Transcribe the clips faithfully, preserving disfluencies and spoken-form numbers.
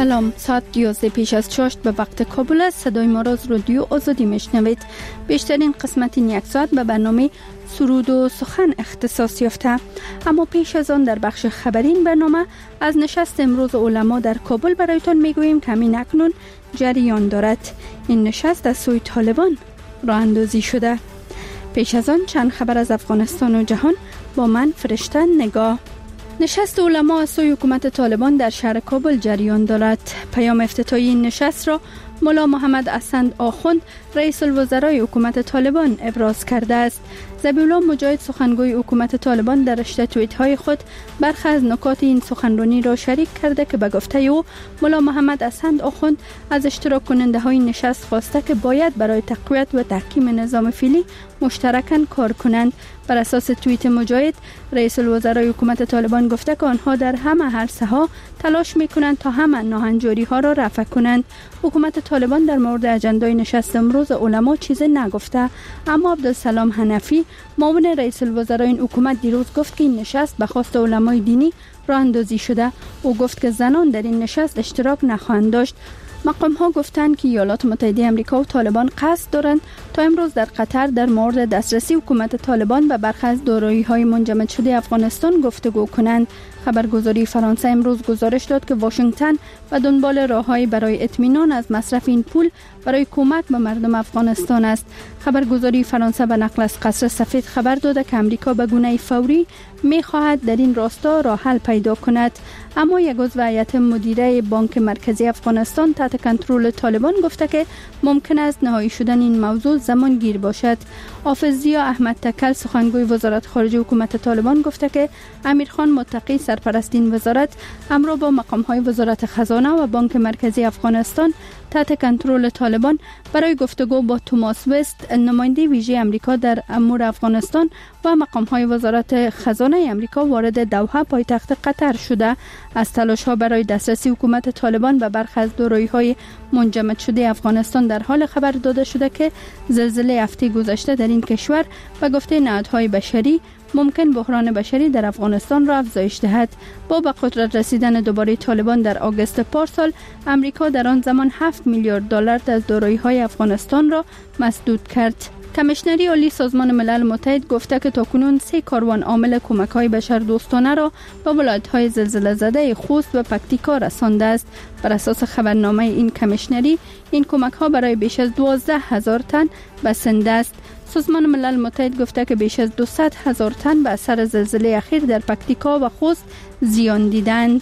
سلام، ساعت یازده پیش از چاشت به وقت کابل است. صدای ما را از رادیو آزادی میشنوید. بیشترین قسمت این یک ساعت به برنامه سرود و سخن اختصاص یافته. اما پیش از آن در بخش خبری این برنامه از نشست امروز علما در کابل برایتان میگوییم که همین اکنون جریان دارد. این نشست از سوی طالبان راه اندازی شده. پیش از آن چند خبر از افغانستان و جهان با من فرشته نگاه. نشست علما از سوی حکومت طالبان در شهر کابل جریان دارد. پیام افتتاحی این نشست را مولا محمد اسند آخوند رئیس الوزرای حکومت طالبان ابراز کرده است. ذبیحالله مجاهد سخنگوی حکومت طالبان در رشته توییت های خود برخی از نکات این سخنرانی را شریک کرده که به گفته او مولا محمد اسند آخوند از اشتراک کننده های نشست خواسته که باید برای تقویت و تحکیم نظام فعلی مشترکاً کار کنند. بر اساس توییت مجاهد، رئیس الوزرای حکومت طالبان گفته که آنها در همه عرصه ها تلاش میکنند تا همه ناهنجاری ها را رفع کنند. حکومت طالبان در مورد اجندای نشست امروز علما چیزی نگفته، اما عبدالسلام حنفی معاون رئیس الوزرای این حکومت دیروز گفت که این نشست به خواست علمای دینی راه اندازی شده. او گفت که زنان در این نشست اشتراک نخواهند داشت. مقام ها گفتند که ایالات متحده آمریکا و طالبان قصد دارند تا امروز در قطر در مورد دسترسی حکومت طالبان به برخی از دارایی‌های منجمد شده افغانستان گفتگو کنند. خبرگزاری فرانسه امروز گزارش داد که واشنگتن به دنبال راه‌هایی برای اطمینان از مصرف این پول برای کمک به مردم افغانستان است. خبرگزاری فرانسه به نقل از قصر سفید خبر داده که امریکا به گونه فوری می‌خواهد در این راستا راه حل پیدا کند. اما یک عضو هیئت مدیره بانک مرکزی افغانستان تحت کنترل طالبان گفته که ممکن است نهایی شدن این موضوع زمان گیر باشد. حافظ ضیا احمد تکل سخنگوی وزارت خارجه حکومت طالبان گفته که امیرخان متقی سرپرست این وزارت همراه با مقام‌های وزارت خزانه و بانک مرکزی افغانستان تحت کنترل طالبان برای گفتگو با توماس وست نماینده ویژه امریکا در امور افغانستان و مقام‌های وزارت خزانه امریکا وارد دوحه پایتخت قطر شده. از تلاش‌ها برای دسترسی حکومت طالبان به برخی از دارایی‌های منجمد شده افغانستان در حال خبر داده شده که زلزله هفته گذشته در این کشور به گفته نهادهای بشری ممکن بحران بشری در افغانستان را افزایش دهد. با به قدرت رسیدن دوباره طالبان در آگوست پارسال، امریکا در آن زمان هفت میلیارد دلار از دارایی‌های افغانستان را مسدود کرد. کمیشنری عالی سازمان ملل متحد گفته که تاکنون سه کاروان عامل کمک‌های بشردوستانه را به ولایت‌های زلزله زده خوست و پکتیکا رسانده است. بر اساس خبرنامه این کمیشنری، این کمک‌ها برای بیش از دوازده هزار تن بسنده است. سازمان ملل متحد گفته که بیش از دویست هزار تن به اثر زلزله اخیر در پکتیکا و خوست زیان دیدند.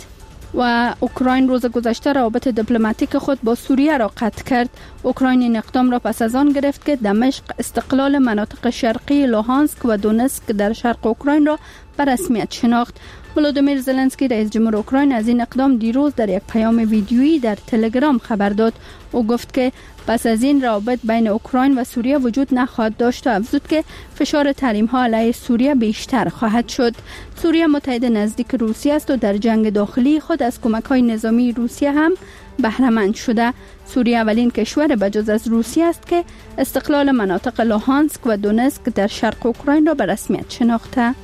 و اوکراین روز گذشته روابط دیپلماتیک خود با سوریه را قطع کرد. اوکراین این اقدام را پس از آن گرفت که دمشق استقلال مناطق شرقی لوهانسک و دونسک در شرق اوکراین را به رسمیت شناخت. ولودیمیر زلنسکی رئیس جمهور اوکراین از این اقدام دیروز در یک پیام ویدیویی در تلگرام خبر داد. او گفت که پس از این روابط بین اوکراین و سوریه وجود نخواهد داشت و افزود که فشار تحریم ها علیه سوریه بیشتر خواهد شد. سوریه متحد نزدیک روسیه است و در جنگ داخلی خود از کمک های نظامی روسیه هم بهره مند شده. سوریه اولین کشور بجز از روسیه است که استقلال مناطق لوهانسک و دونسک در شرق اوکراین را به رسمیت شناخته.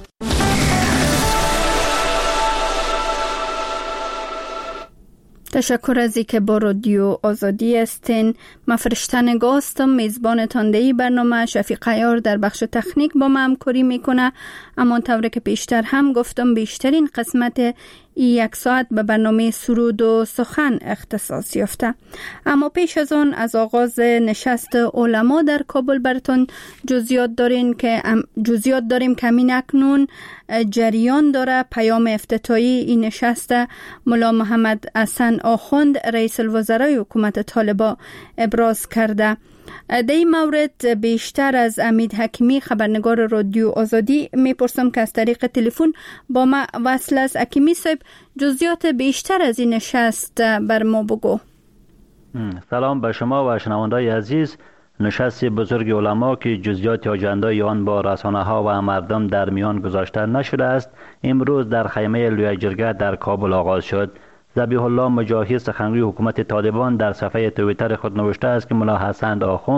تشکر از اینکه با رادیو آزادی هستین. من فرشته نگاه هستم، میزبان تاندهی برنامه. شفیق عیار در بخش تکنیک با من همکاری میکنه. اما طوری که پیشتر هم گفتم بیشترین قسمت یک ساعت به برنامه سرود و سخن اختصاص یافته. اما پیش از آن از آغاز نشست علما در کابل براتون جزئیات دارین که جزئیات داریم که همین اکنون جریان داره. پیام افتتاحی این نشست مولا محمد اسند آخوند رئیس الوزرای حکومت طالبان ابراز کرده. در این مورد بیشتر از امید حکیمی خبرنگار رادیو آزادی میپرسم که از طریق تلفن با ما وصل است. حکیمی صاحب، جزئیات بیشتر از این نشست بر ما بگو. سلام به شما و شنوندگان عزیز. نشست بزرگ علما که جزئیات آجندای آن با رسانه ها و مردم در میان گذاشته نشده است، امروز در خیمه لوی جرگه در کابل آغاز شد. ذبیحالله مجاهد سخنگوی حکومت طالبان در صفحه توییتر خود نوشته است که مولا اسند آخوند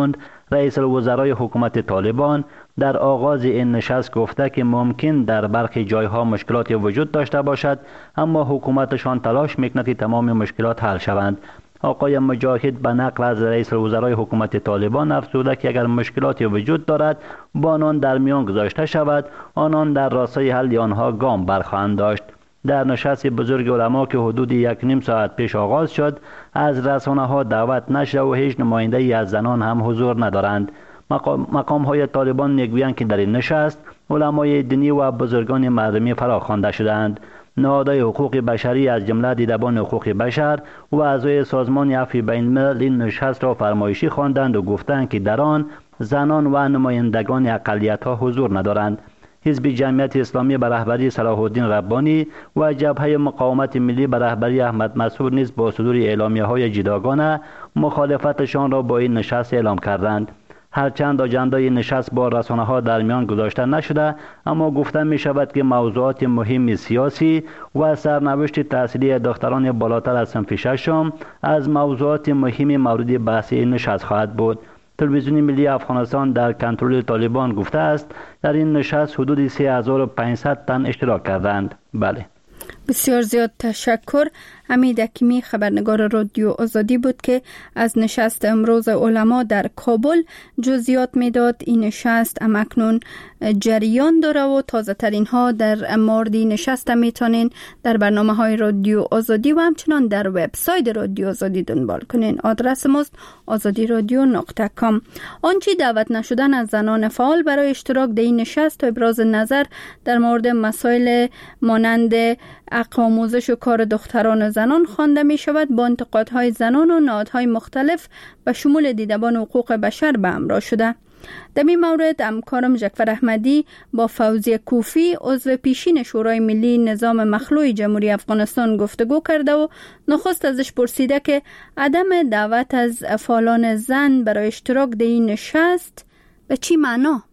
رئیس الوزرای حکومت طالبان در آغاز این نشست گفته که ممکن در برخی جایها مشکلاتی وجود داشته باشد، اما حکومتشان تلاش میکند که تمام مشکلات حل شوند. آقای مجاهد به نقل از رئیس الوزرای حکومت طالبان افزوده که اگر مشکلاتی وجود دارد با آنان در میان گذاشته شود، آنان در راستای حل آنها گام برخواهند داشت. در نشست بزرگ علما که حدود یک نیم ساعت پیش آغاز شد، از رسانه ها دعوت نشده و هیچ نماینده ای از زنان هم حضور ندارند. مقام, مقام های طالبان میگویند که در این نشست علمای دینی و بزرگان مردمی فرا خوانده شدند. نهادهای حقوق بشری از جمله دیدبان حقوق بشر و اعضای سازمان عفو بین الملل این نشست را فرمایشی خواندند و گفتند که در آن زنان و نمایندگان اقلیت‌ها حضور ندارند. حزب جمعیت اسلامی به رهبری صلاح الدین ربانی و جبهه مقاومت ملی به رهبری احمد مسعود نیز با صدور اعلامیه‌های جداگانه مخالفتشان را با این نشست اعلام کردند. هرچند اجندای نشست با رسانه ها در میان گذاشته نشده، اما گفته می شود که موضوعات مهم سیاسی و سرنوشت تحصیلی دختران بالاتر از صنف ششم از موضوعات مهم مورد بحث این نشست خواهد بود. تلویزیون ملی افغانستان در کنترل طالبان گفته است در این نشست حدود سه هزار و پانصد تن اشتراک کردند. بله. بسیار زیاد تشکر. حمید حکیمی خبرنگار رادیو آزادی بود که از نشست امروز علما در کابل جزئیات میداد. این نشست اکنون جریان داره و تازه ترین ها در مورد نشست میتونین در برنامه های رادیو آزادی و همچنان در وبسایت رادیو آزادی دنبال کنین. آدرس ماست آزادی رادیو نقطه کام. آنچه دعوت نشدن از زنان فعال برای اشتراک در این نشست و ابراز نظر در مورد مسائل مانند حق آموزش و کار دختران و زنان خوانده می شود، با انتقادهای زنان و نهادهای مختلف به شمول دیدبان حقوق بشر به همراه شده. در این مورد همکارم جعفر احمدی با فوزیه کوفی عضو پیشین شورای ملی نظام مخلوع جمهوری افغانستان گفتگو کرده و نخست ازش پرسیده که عدم دعوت از فعالان زن برای اشتراک در این نشست به چی معنا؟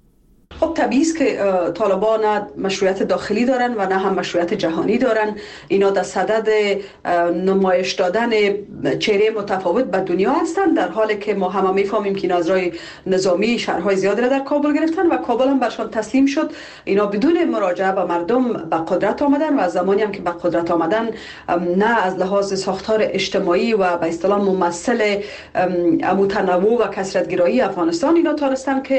خب طبیعی است که طالبان نه مشروعیت داخلی دارن و نه هم مشروعیت جهانی دارن. اینا در صدد نمایش دادن چهره متفاوت به دنیا هستند، در حالی که ما همه میفهمیم که اینا از راه نظامی شهرهای زیادی را در کابل گرفتن و کابل هم برشان تسلیم شد. اینا بدون مراجعه به مردم به قدرت آمدن و از زمانی هم که به قدرت آمدن نه از لحاظ ساختار اجتماعی و به اصطلاح ممثل متنوع و کثرت‌گرایی افغانستان اینا تونستن که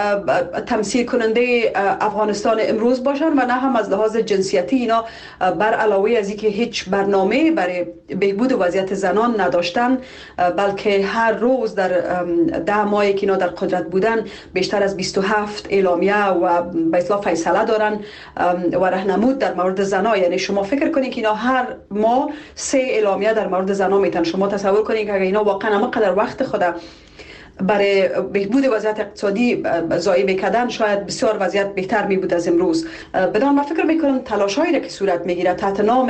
تمثیل کننده افغانستان امروز باشن و نه هم از لحاظ جنسیتی اینا بر علاوه از اینکه هیچ برنامه برای بهبود وضعیت زنان نداشتن، بلکه هر روز در ده ماهی که اینا در قدرت بودن بیشتر از بیست و هفت اعلامیه و به اصطلاح فیصله دارن و راهنمود در مورد زنا. یعنی شما فکر کنید که اینا هر ماه سه اعلامیه در مورد زنا میتن. شما تصور کنید که اگه اینا واقعا همقدر وقت خود برای بهبود وضعیت اقتصادی ضایع میکردن، شاید بسیار وضعیت بهتر می بود از امروز. بدان من فکر میکنم تلاشایی را که صورت میگیره تحت نام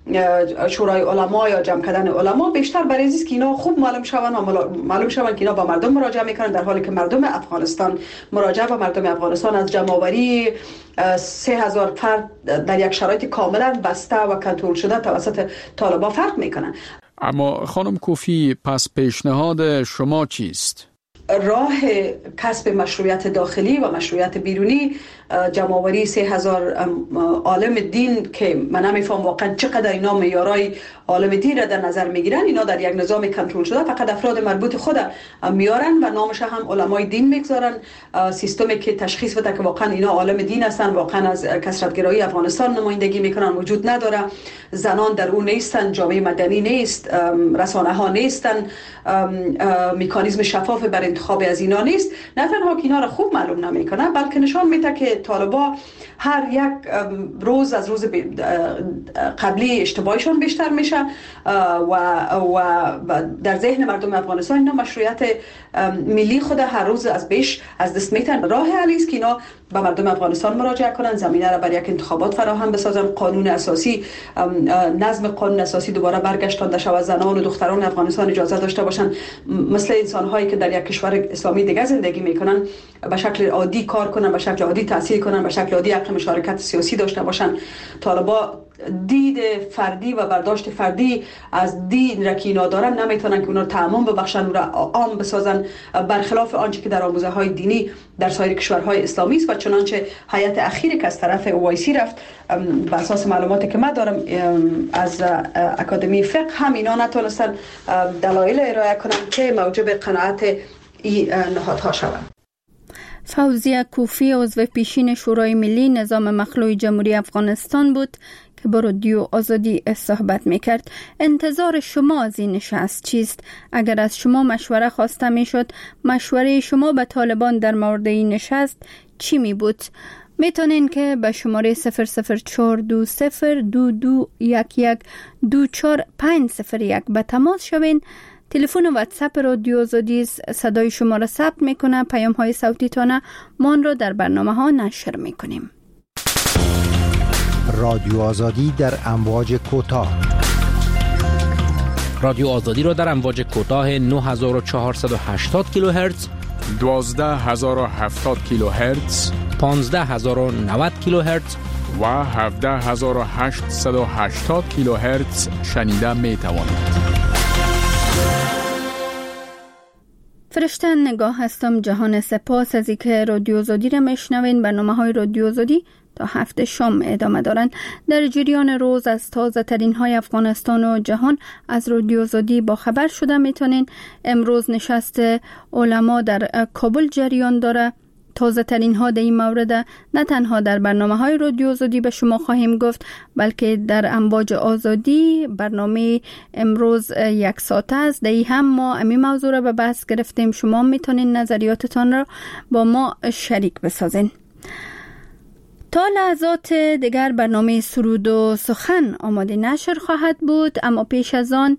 شورای علما یا جمع کردن علما بیشتر برای اینه که اینا خوب معلوم شون و معلوم شون که اینا با مردم مراجعه میکنن، در حالی که مردم افغانستان مراجعه با مردم افغانستان از جمع‌آوری سه هزار فرد در یک شرایط کاملا بسته و کنترل شده توسط طالبان فرق میکنن. اما خانم کوفی، پس پیشنهاد شما چیست؟ راه کسب مشروعیت داخلی و مشروعیت بیرونی جمع‌آوری سه هزار عالم دین که من نمیفهم واقعا چقدر اینا معیارای عالم دین را در نظر میگیرن. اینا در یک نظام کنترل شده فقط افراد مربوط خود میارن و نامش هم علمای دین میگذارن. سیستمی که تشخیص بده که واقعا اینا عالم دین هستن، واقعا از کثرت‌گرایی افغانستان نمایندگی میکنن وجود نداره. زنان در اون نیستن، جامعه مدنی نیست، رسانه ها نیستن، مکانیزم شفاف بر انتخاب از اینا نیست. نه تنها که اینا را خوب معلوم نمیکنه، بلکه نشان میده که طالبا هر یک روز از روز قبلی اشتباهشون بیشتر میشه و و در ذهن مردم افغانستان اینا مشروعیت ملی خود هر روز از بیش از دست میتن. راه حلی است که اینا به مردم افغانستان مراجعه کنن، زمینه را برای یک انتخابات فراهم بسازن، قانون اساسی، نظم قانون اساسی دوباره برگشتانده شود، زنان و دختران افغانستان اجازه داشته باشن مثل انسان هایی که در یک کشور اسلامی دیگه زندگی میکنن به شکل عادی کار کنن، به شکل عادی تحصیل کنن، به شکل عادی حق مشارکت سیاسی داشته باشن. طالبا دید فردی و برداشت فردی از دین را که اینا دارن نمیتونن که اونا رو تعمیم ببخشن و عام بسازن، برخلاف آنچه که در آموزه های دینی در سایر کشورهای اسلامی است. و چنانچه هیئت اخیری که از طرف اوایسی رفت، بر اساس معلوماتی که من دارم از اکادمی فقه، هم اینا نتونستن دلایل ارائه کنن که موجب قناعت این نهادها شوند. فوزیه کوفی عضو پیشین شورای ملی نظام مخلوع جمهوری افغانستان بود که با رادیو آزادی صحبت میکرد. انتظار شما از این نشست چیست؟ اگر از شما مشوره خواسته میشد، مشوره شما به طالبان در مورد این نشست چی می بود؟ میتونین که به شماره صفر صفر چهار دو صفر دو دو یک یک دو چهار پنج صفر یک به تماس شوین. تلفن و واتساپ رادیو آزادی صدای شما را ثبت میکنه. پیام های صوتی تانه ما را در برنامه ها نشر میکنیم. رادیو آزادی در امواج کوتاه. رادیو آزادی را در امواج کوتاه نه هزار و چهارصد و هشتاد کیلوهرتز، دوازده هزار و هفتاد کیلوهرتز، پانزده هزار و نود کیلوهرتز و هفده هزار و هشتصد و هشتاد کیلوهرتز شنیده می توانید. فرشته نگاه هستم. جهان سپاس از اینکه رادیو آزادی را میشنوین. برنامه های رادیو آزادی تا هفت شام ادامه دارن. در جریان روز از تازه ترین های افغانستان و جهان از رادیو آزادی با خبر شده میتونین. امروز نشست علما در کابل جریان داره. تازه ترین ها در این مورد نه تنها در برنامه های رادیو آزادی به شما خواهیم گفت، بلکه در امواج آزادی برنامه امروز یک ساعته است. در این هم ما امی موضوع را به بحث گرفتیم. شما میتونین نظریاتتان را با ما شریک بسازین. تا لحظات دیگر برنامه سرود و سخن آماده نشر خواهد بود، اما پیش از آن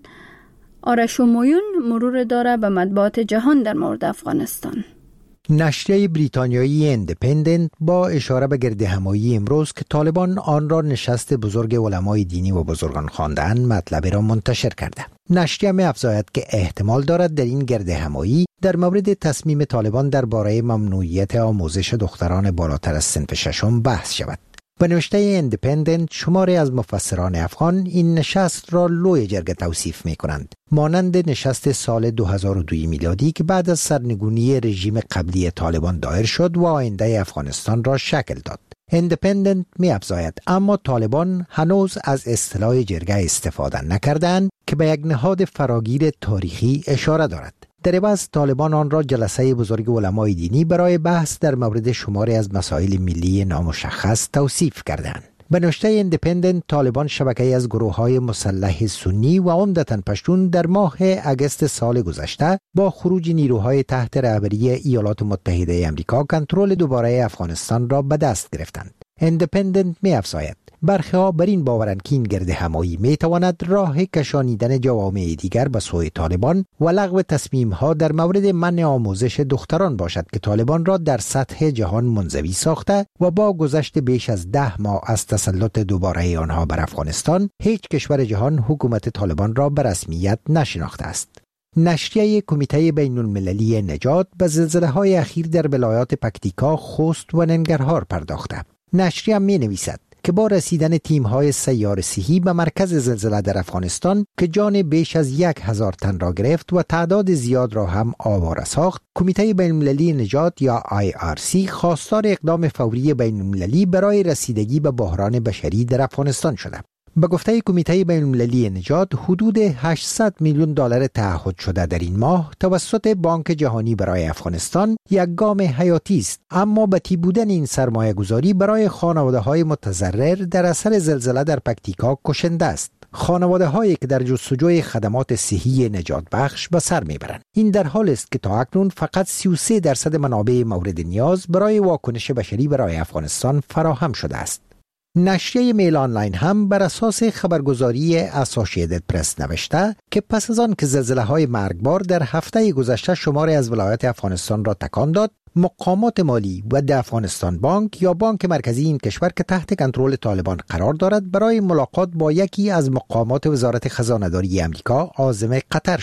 آرش و مویون مرور داره به مطبوعات جهان در مورد افغانستان. نشریه بریتانیایی اندیپندنت با اشاره به گردهمایی امروز که طالبان آن را نشست بزرگ علمای دینی و بزرگان خواندند مطلب را منتشر کرده. نشریه می افزاید که احتمال دارد در این گردهمایی در مورد تصمیم طالبان درباره ممنوعیت آموزش دختران بالاتر از صنف ششم بحث شود. به نوشته اندیپندنت شماری از مفسران افغان این نشست را لوی جرگه توصیف می کنند، مانند نشست سال دو هزار و دو میلادی که بعد از سرنگونی رژیم قبلی طالبان دایر شد و آینده افغانستان را شکل داد. اندیپندنت می افزاید اما طالبان هنوز از اصطلاح جرگه استفاده نکردند که به یک نهاد فراگیر تاریخی اشاره دارد. در عوض طالبان آن را جلسه بزرگ علمای دینی برای بحث در مورد شماری از مسائل ملی نامشخص توصیف کردند. به نوشته اندیپندنت طالبان شبکه‌ای از گروه‌های مسلح سنی و عمدتاً پشتون در ماه اگست سال گذشته با خروج نیروهای تحت رهبری ایالات متحده آمریکا کنترل دوباره افغانستان را به دست گرفتند. اندیپندنت می‌افزاید برخی‌ها بر این باورند که این گردهمایی می‌تواند راه کشانیدن جوامع دیگر به سوی طالبان و لغو تصمیم‌ها در مورد منع آموزش دختران باشد که طالبان را در سطح جهان منزوی ساخته و با گذشت بیش از ده ماه از تسلط دوباره آنها بر افغانستان هیچ کشور جهان حکومت طالبان را به رسمیت نشناخته است. نشریه کمیته بین المللی نجات به زلزله‌های اخیر در ولایات پکتیکا، خوست و ننگرهار پرداخته. نشریه می‌نویسد که با رسیدن تیم‌های سیاره‌سیهی به مرکز زلزله در افغانستان که جان بیش از یک هزار تن را گرفت و تعداد زیاد را هم آواره ساخت، کمیته بین‌المللی نجات یا آی آر سی خواستار اقدام فوری بین‌المللی برای رسیدگی به بحران بشری در افغانستان شده. به گفته کمیته بین‌المللی نجات حدود هشتصد میلیون دلار تعهد شده در این ماه توسط بانک جهانی برای افغانستان یک گام حیاتی است، اما بتی بودن این سرمایه گذاری برای خانواده های متضرر در اثر زلزله در پکتیکا کشنده است. خانواده هایی که در جستجوی خدمات صحی نجات بخش به سر میبرند. این در حال است که تا اکنون فقط سی و سه درصد منابع مورد نیاز برای واکنش بشری برای افغانستان فراهم شده است. نشریه میل آنلاین هم بر اساس خبرگزاری اسوسییتد پرس نوشته که پس از آن که زلزله‌های مرگبار در هفته گذشته شماری از ولایات افغانستان را تکان داد، مقامات مالی و د افغانستان بانک یا بانک مرکزی این کشور که تحت کنترل طالبان قرار دارد برای ملاقات با یکی از مقامات وزارت خزانه‌داری آمریکا عازم قطر شدند.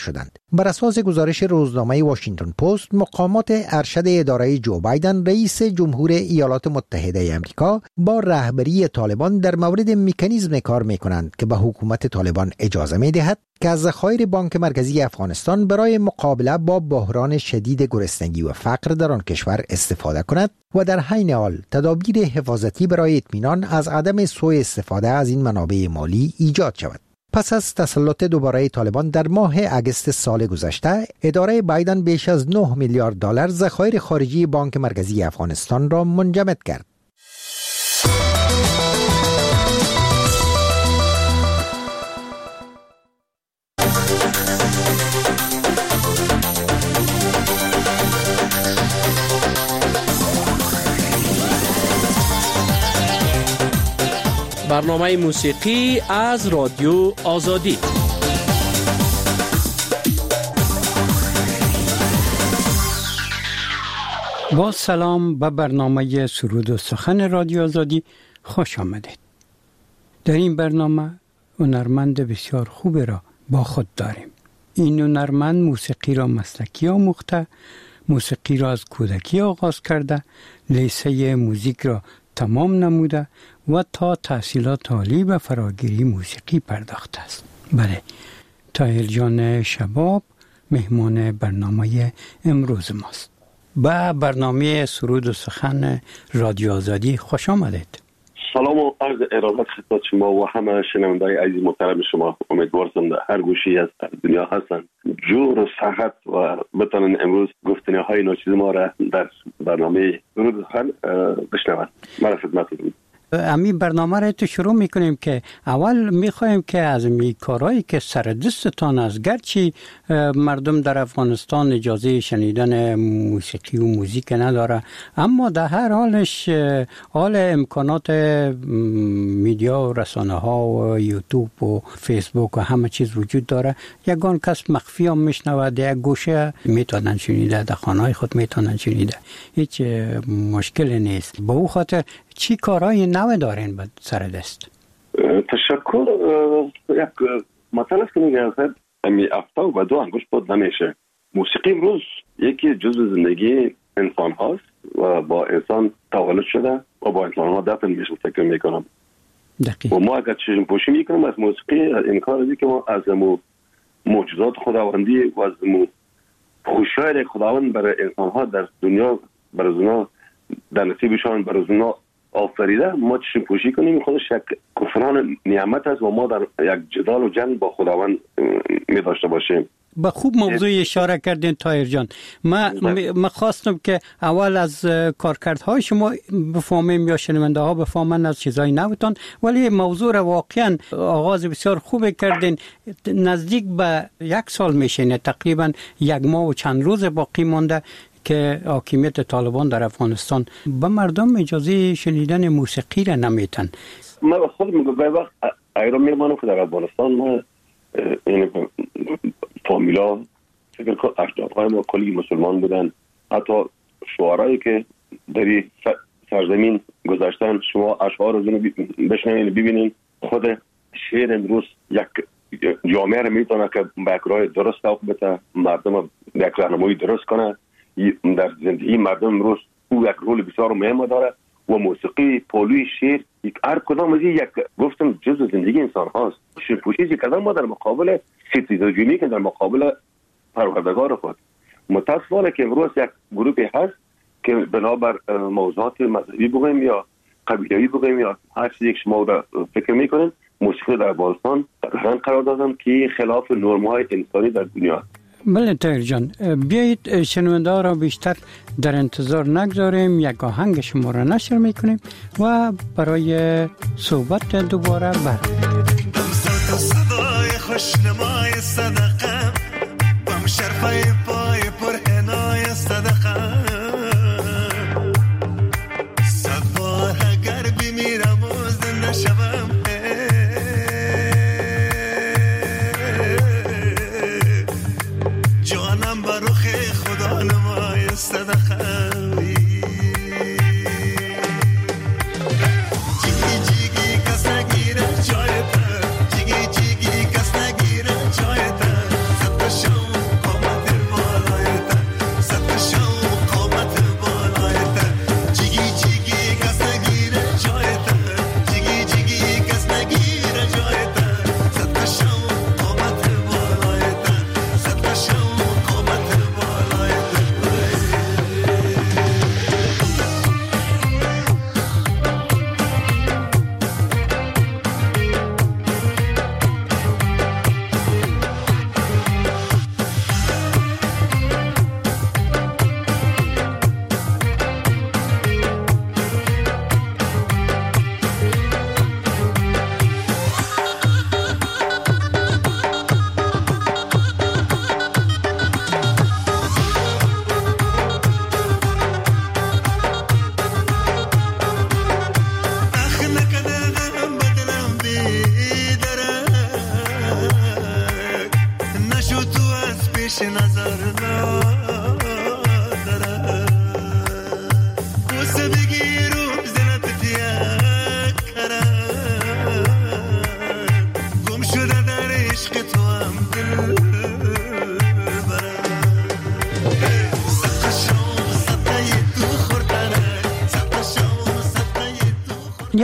بر اساس گزارش روزنامه واشنگتن پست، مقامات ارشد اداره جو بایدن رئیس جمهور ایالات متحده آمریکا با رهبری طالبان در مورد مکانیزم کار می‌کنند که به حکومت طالبان اجازه می‌دهد که از ذخایر بانک مرکزی افغانستان برای مقابله با بحران شدید گرسنگی و فقر در آن کشور استفاده کند و در حین حال تدابیر حفاظتی برای اطمینان از عدم سوء استفاده از این منابع مالی ایجاد شود. پس از تسلط دوباره طالبان در ماه اگست سال گذشته، اداره بایدن بیش از نه میلیارد دلار ذخایر خارجی بانک مرکزی افغانستان را منجمد کرد. برنامه موسیقی از رادیو آزادی. با سلام به برنامه سرود و سخن رادیو آزادی خوش آمدید. در این برنامه هنرمند بسیار خوب را با خود داریم. این هنرمند موسیقی را مسلکی آموخته، موسیقی را از کودکی آغاز کرده، لیسه موزیک را تمام نموده و تا تحصیلات عالی به فراگیری موسیقی پرداخته است. بله، طاهر جان شباب مهمان برنامه امروز ماست. به برنامه سرود و سخن رادیو آزادی خوش آمدید. سلام و عرض ارادت خدمت شما و همه شنوندگان عزیز محترم شما. امیدوارم در هر گوشی از دنیا هستن جور و صحت و بتونن امروز گفتنی‌های ناچیز ما را در برنامه سرود و سخن بشنوند. من خدمتتون. امی برنامه را تو شروع میکنیم که اول میخوایم که از می کارهایی که سر دستتان است، گرچه مردم در افغانستان اجازه شنیدن موسیقی و موزیک نداره، اما در هر حالش حال امکانات میدیا و رسانه ها و یوتیوب و فیسبوک و همه چیز وجود داره. یگان کس مخفی هم میشنوه، در یک گوشه میتونن شنیده، در خانه های خود میتونن شنیده، هیچ مشکلی نیست. به او خاطر چی کارهای نو دارین به سر دست؟ تشکر. یک مثال است که میگه امی افتا و دو انگوش بود نمیشه. موسیقی امروز یکی جزء زندگی انسان هاست و با انسان تولد شده و با انسان ها دفن میشه فکر میکنم. دقیق. و ما اگر چشم پوشی میکنیم از موسیقی، انکار ازی که ما از معجزات خداوندی و از خوشی‌های خداوند برای انسان ها در دنیا برای اونا در نصیبشان برای اونا آفریده، ما چشم پوشی کنیم خودش یک کفران نعمت است و ما در یک جدال و جنگ با خداوند می داشته باشیم. با خوب موضوع اشاره کردین طاهر جان. ما ما خواستم که اول از کارکردهای شما بفهمیم یا شنونده ها بفهمن از چیزای نوتان، ولی موضوع را واقعا آغاز بسیار خوب کردین. نزدیک به یک سال میشه، تقریبا یک ماه و چند روز باقی مانده که حاکمیت طالبان در افغانستان به مردم اجازه شنیدن موسیقی را نمیتن. من خود میگم به وقت ایران میمانم که در افغانستان ما این فامیلا فکر کنم اجدادهای ما کلی مسلمان بودن، حتی شعرایی که در سرزمین گذاشتن شما اشعار رو بشنوین ببینین. خود شعر امروز یک جامعه رو میتونه که به یک راه درست سوق بده، مردم یک راهنمایی درست کنه در زندگی مردم. امروز او یک رول بسیار مهم داره و موسیقی، پولوی، شعر، یک هر کدام از یک گفتم جزء زندگی انسان هاست. شپوشی کردن ما در مقابل ستیزاجونی که در مقابل پروردگار خود. متاسفانه که امروز یک گروهی هست که بنابر موضوعات مذهبی بگویم یا قبیله‌ای بگویم یا هر چیزی که شما را فکر میکنین، موسیقی در افغانستان در قرار دادن که خلاف نرم‌های انسانی در دنیا. بله طاهر جان، بیایید شنونده ها را بیشتر در انتظار نگذاریم، یک آهنگ شما را نشر میکنیم و برای صحبت دوباره برمیگردیم. صدای خوشنمای صدقه بم شرفای پای پر عنای صدقه صد بار اگر بمیرم و زنده شوم جانم بر رخ خدا نمای صدقه جیگی جیگی کس نگیره جایت، جیگی جیگی کس نگیره جایت، صد شو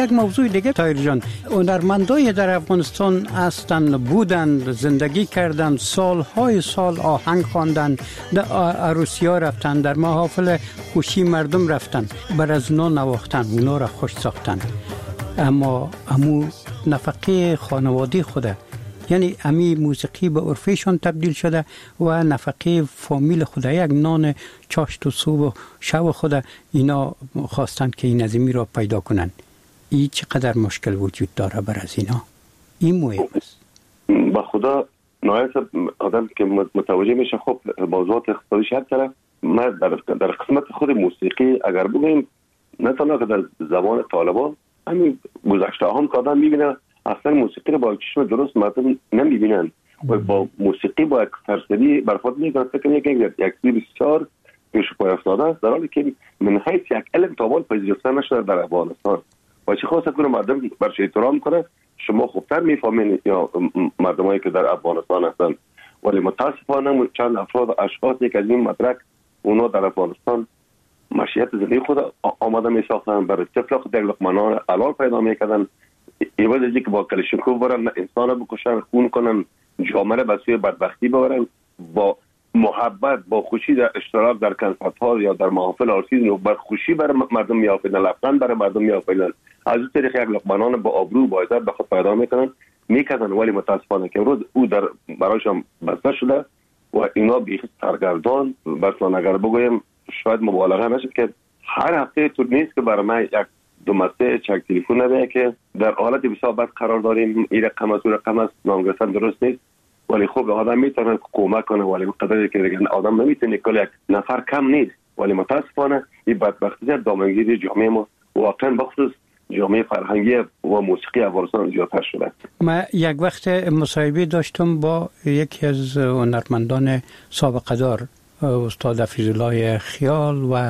یک موضوع دیگه طاهر جان، هنرمندای در افغانستان هستند، بودند، زندگی کردند، سالهای سال آهنگ خواندند، در عروسی‌ها رفتند، در محافل خوشی مردم رفتند، بر از اونا نواختند، اونا را خوش ساختند. اما امو نفقه خانوادی خوده، یعنی امی موسیقی به عرفشان تبدیل شده و نفقه فامیل خود، یک نان چاشت و صبح و شب خود اینا خواستند که این نظمی را پیدا کنند. این چقدر مشکل وجود داره بر از اینا؟ این مهم است. با خدا نهایت آدم که متوجه میشه خب موضوعات اقتصادی شد طرف. ما در, در قسمت خود موسیقی اگر بگویم نه تنها که در زمان طالبان، همین گذشته هم که آدم میبینه اصلا موسیقی رو با چشم درست مردم نمیبینن و با موسیقی با یک فرسدی برخورد میکنن، فکر میکنن یک چیز بسیار پیش پای افتاده است، در حالی که من حیث یک علم تاوان پذیرفته نشده در افغانستان. و چه خواست کنه مردم برش احترام کنه، شما خوبتر میفهمین یا مردمایی که در افغانستان هستن. ولی متاسفانه چند افراد و اشخاصی که از این مدرک اونا در افغانستان مشیت زندگی خود آماده میساختن، برای طفل خود یک لقمه حلال پیدا میکردن، ایواز از که با کلشنکوف برن انسان رو بکشن، خون کنن، جامعه به سوی بدبختی ببرن، با محبت با خوشی در اشتراک در کنسرت ها یا در محافل آرسیز بر خوشی بر مردم میآفریدن، لبخند بر مردم میآفریدن، از اون طریق یک لقمه با آبرو با عزت به خود پیدا میکنن میکردن. ولی متاسفانه که امروز او در برایشان بسته شده و اینا بیخ سرگردان. مثلا اگر بگویم شاید مبالغه نشد که هر هفته طور نیست که برای من یک دو مسیج چک تلفن نبیه که در حالت بسیار بد قرار داریم، این رقم است، اون رقم است، نامگرفتن درست نیست. ولی خب آدم میتونه کمک کنه، ولی قدری که دیگه آدم نمیتونه کل یک نفر کم نیست. ولی متاسفانه این بدبختی در دامنگیری جامعه ما واقعا بخصوص جامعه فرهنگی و موسیقی افغانستان زیادتر شده. ما یک وقت مصاحبه داشتم با یکی از هنرمندان سابقه دار، استاد حفیظالله خیال و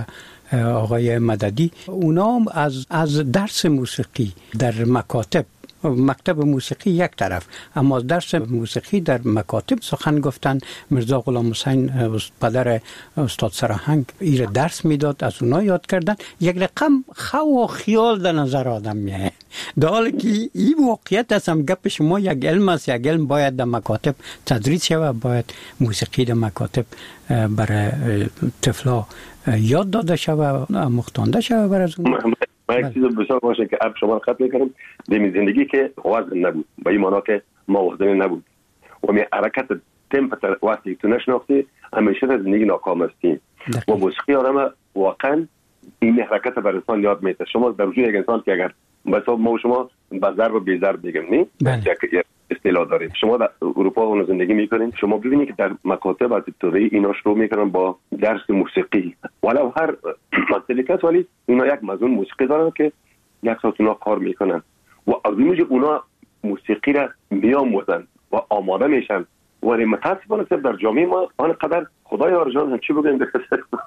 آقای مددی. اونا از از درس موسیقی در مکاتب، مکتب موسیقی یک طرف، اما درس موسیقی در مکاتب سخن گفتن. مرزا غلام حسین پدر استاد سرهنگ ایر درس میداد، از اونا یاد کردن. یک رقم خو و خیال در نظر آدم میه، در حالی که این واقعیت است. هم گپ شما یک علم است، یک علم باید در مکاتب تدریس شود، باید موسیقی در مکاتب برای طفلا یاد داده شود، مختانده شود برای از اون. ما یک چیز بسیار باشه که اب شما خط میکنم، دمی زندگی که وزن نبود، با این مانا که ما وزنی نبود و می حرکت تمپ وقتی تو نشناختی همیشه در زندگی ناکام هستیم. و موسیقی آدم واقعا این حرکت بر انسان یاد میده. شما در وجود یک انسان که اگر مثلا ما شما با ضرب و بی ضرب بگم نی یک اصطلاح داریم، شما در اروپا اون زندگی میکنین، شما ببینید که در مکاتب از ابتدایی اینا شروع میکنن با درس موسیقی، ولو هر مسئله کس، ولی اینا یک مضمون موسیقی دارن که یک ساعت اونا کار میکنن و از اونجا اونا موسیقی را میآموزن و آماده میشن. ولی متاسفانه در جامعه ما آنقدر خدایا رجان چی بگیم به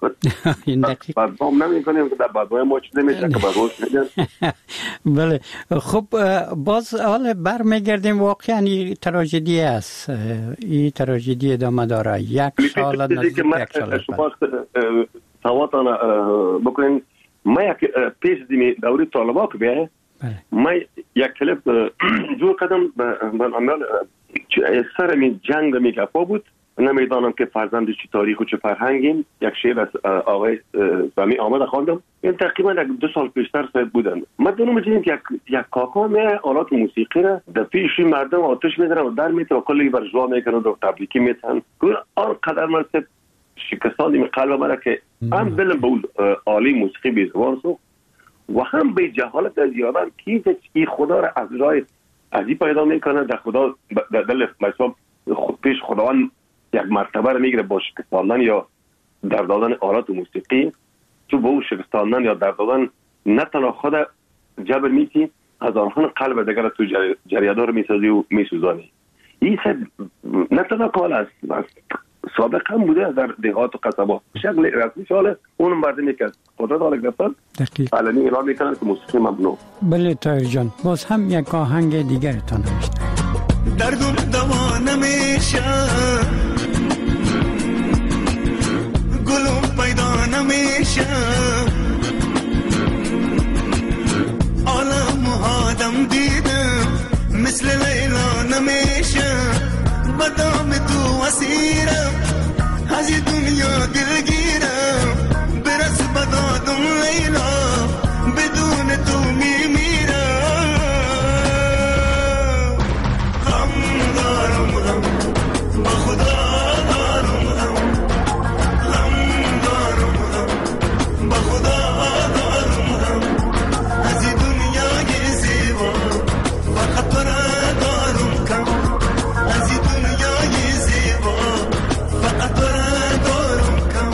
این دقیق بعد ما نمی‌کنیم که در بعدای ما چیزی میشه که بعدش میگن. بله خب باز حالا برمیگردیم. واقعا این تراژدی است، این تراژدی ادامه داره. یک سال نزدیک یک سال شما سواتان بکنین. ما یک پیش دیمی دوری طالبا که بیه ما یک کلیپ جور کردم من عمل سر می جنگ می گفا بود. نمیدانم که فرزند چه تاریخ و چه فرهنگیم. یک شعر از آقای زمی آمده خواندم. این تقریبا دو سال پیشتر صاحب بودن. ما دونو می‌دونیم که یک یک کاکا می آلات موسیقی را در پیش مردم آتش می‌زنه و در میتره و کلی برجوا میکنه و تبریکی میتن. گفت آن قدر من صاحب شکستان قلب مرا که هم دلم بود عالی موسیقی بیزوار سو و هم به جهالت از یادم کی که خدا را از راه ازی پیدا میکنه. در خدا در دل مثلا خود پیش خداوند یک مرتبه رو میگیره با شکستاندن یا در دادن آلات موسیقی. تو با او شکستاندن یا در دادن نه تنها خود جبر میتی، از آنها قلب دیگر تو جریادار میسازی و میسوزانی. این سب نه تنها کال است، سابقا هم بوده در دهات و قصبا شکل رسمی شاله اون مردمی که قدرت حال گرفتن علنی اعلام میکنن که موسیقی ممنوع. بله طاهر جان، باز هم یک آهنگ دیگرتان نمیشته. دردم دوا نمیشه، گلم پیدا نمیشه، عالم دیدم مثل لیلا نمیشم بدام تو اسیرم از این دنیا دلگیرم برس بدادم لیلا بدون تو میمیرم غم دارم غم با خدا دارم غم غم دارم غم با خدا دارم غم از این دنیای زیبا فقط تو را دارم کم از این دنیای زیبا فقط تو را دارم کم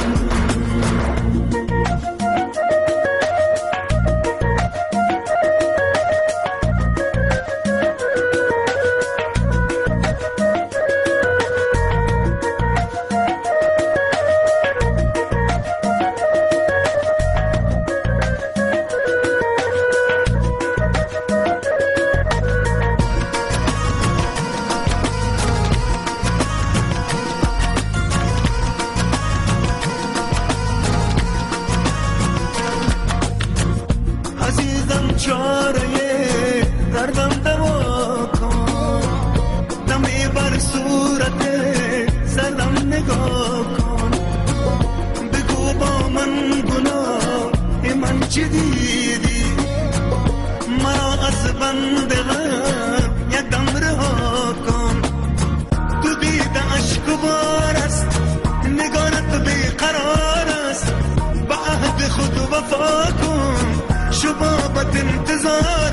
عزیزم چاره دردم دوا کن دمی بر صورت زدم نگاه کن بگو با من گناه من چی دیدی مرا از بند غم یک دم رها کن تو دیده عشق بار است نگارت بیقرار است به عهد خود وفا کن شبابت انتظار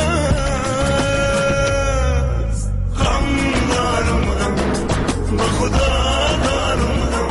است غم دارم غم با خدا دارم غم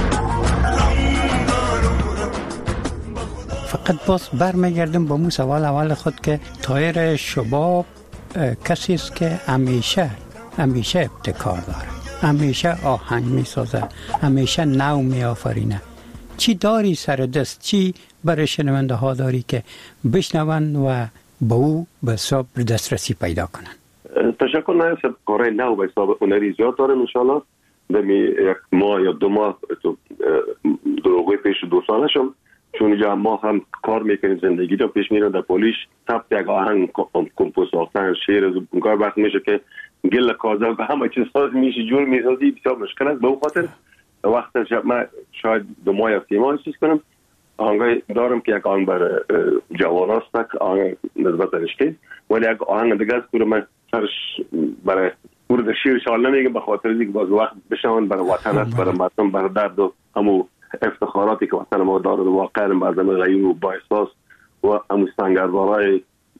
غم دارم غم با خدا. فقط باز برمیگردم با مو سوال اول خود که طایر شباب کسی است که همیشه همیشه ابتکار داره، همیشه آهنگ میسازه، همیشه نو میآفرینه. چی داری سر دست، چی برای شنونده ها داری که بشنون و با او به حساب دسترسی پیدا کنن؟ تشکر. نه سب کارهای نو به حساب هنری زیاد دارم انشالله. دمی یک ماه یا دو ماه تو دروغوی پیش دو ساله شم، چون اینجا ما هم کار میکنیم، زندگی رو پیش میرم در پولیش ثبت یک آهنگ کمپوز ساختن شعر از اون وقت میشه که گل کازه به همه چیز ساز میشه جور میسازی، بسیار مشکل است. به اون خاطر وقت شب من شاید دو ماه یا سی ماه چیز کنم آهنگای دارم که یک آهنگ برای جوان است، آهنگ نسبت رشته، ولی یک آهنگ دیگه است که من سرش برای ورد شیر شال نمیگم، به خاطر اینکه باز وقت بشون برای وطن است، برای مردم، برای درد و همو افتخاراتی که وطن ما داره واقعا مردم غیور و با احساس و همو سنگربارای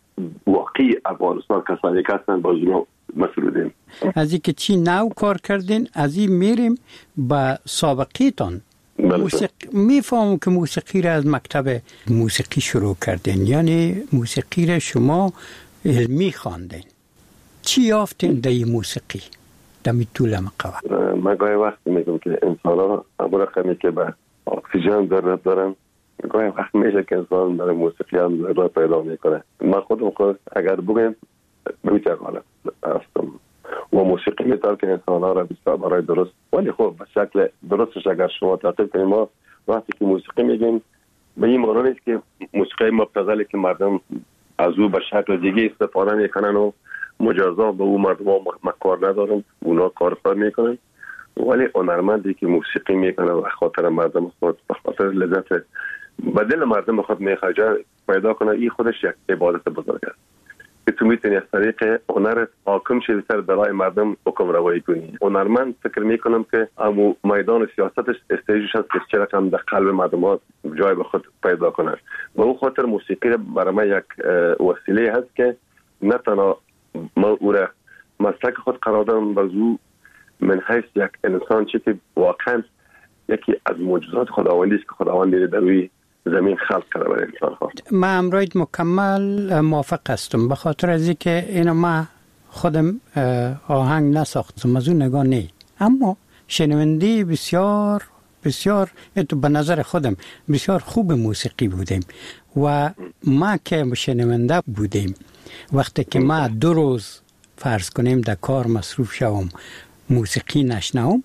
واقعی افغانستان کسانی که هستن باز ما مسئولیم. از اینکه چی نو کار کردین از این میریم به سابقیتان. موسیقی میفهمم که موسیقی را از مکتب موسیقی شروع کردین، یعنی موسیقی را شما علمی خواندین. چی یافتین در این موسیقی دمی طول مقوه؟ من گاهی وقت میگم که انسان ها همون رقمی که به اکسیژن ضرورت دارن، گاهی وقت میشه که انسان در موسیقی هم ضرورت پیدا میکنه. من خودم خود اگر بگم بویتر حالت هستم و موسیقی میتار که انسان ها را بسیار برای درست، ولی خب به شکل درستش اگر شما تعقیب کنیم، ما وقتی که موسیقی میگیم به این معنی نیست که موسیقی مبتذلی که مردم از او به شکل دیگه استفاده میکنن و مجازا به او مردم ها مکار ندارن، اونا کار کار میکنن، ولی هنرمندی که موسیقی میکنه و خاطر مردم خود به خاطر لذت به دل مردم خود میخواجه پیدا کنه، این خودش یک عبادت بزرگ است که تو میتونی از طریق هنر حاکم شدی سر برای مردم حکم روایی کنی. هنرمند فکر میکنم که امو میدان سیاستش استیجش هست که چه رقم در قلب مردم ها جای به خود پیدا کنه. به اون خاطر موسیقی برای من یک وسیله هست که نه تنها ما او را مسلک خود قرار دارم، بازو من حیث یک انسان چی که واقعا یکی از معجزات خداوندی است که خداوند در روی زمین خلق کرده برای انسان ها. من امروز مکمل موافق هستم، به خاطر از اینکه اینو ما خودم آهنگ نساختم از اون نگاه نه، اما شنوندی بسیار بسیار تو به نظر خودم بسیار خوب موسیقی بودیم و ما که شنونده بودیم وقتی که ما دو روز فرض کنیم در کار مصروف شوم موسیقی نشنوم،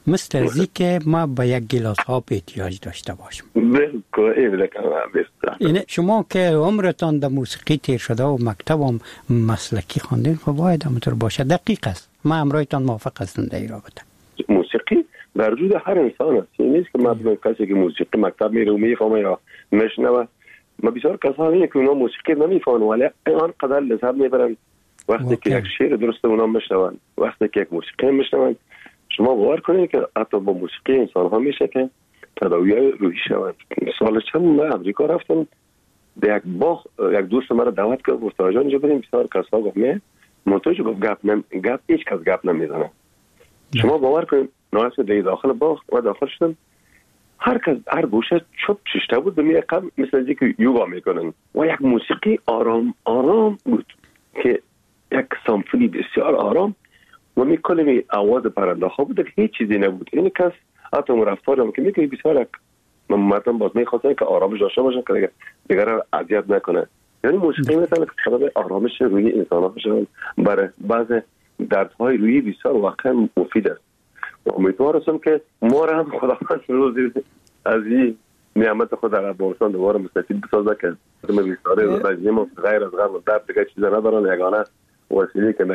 مثل ازی که ما با یک گلاس آب احتیاج داشته باشم. بالکل این اینه شما که عمرتان در موسیقی تیر شده و مکتب هم مسلکی خواندین، خب باید همونطور باشه. دقیق است. ما امرایتان موافق هستم در این رابطه. موسیقی در وجود هر انسان است. این نیست که مثلا کسی که موسیقی مکتب میره و میفهمه یا میشنوه. ما بسیار کسانی که اونا موسیقی نمیفهمن ولی آنقدر لذت میبرن وقتی که یک شعر درست اونا میشنون، وقتی که یک موسیقی میشنون. شما باور کنید که حتی با موسیقی انسان ها میشه که تداوی روحی شوند. سال چند من امریکا رفتم، در یک باغ یک دوست مرا دعوت کرد، گفت آقا جان اینجا بریم. بسیار کسا گفت نه منتوج گفت گپ نم گپ هیچ کس گپ نمیزنه. شما باور کنید ناصر در داخل باغ و داخل شدم، هر کس هر گوشه چوب ششته بود به قبل مثل اینکه که یوگا میکنن و یک موسیقی آرام آرام بود که یک سمفونی بسیار آرام و می کلمی آواز پرنده ها بود که هیچ چیزی نبود. این کس حتی مرفتارم که میگه بسیار یک مردم باز میخواستن که آرامش داشته باشن که دیگر اذیت نکنه. یعنی موسیقی مثلا که سبب آرامش روحی انسان ها بشه، برای بعض دردهای روحی بسیار واقعا مفید است. امیدوارم که ما را هم خداوند روزی از این نعمت خود در افغانستان دوباره مستفید بسازه که ما بیچاره رژیم غیر از غرب درد دیگه چیز ندارن. یگانه وسیله که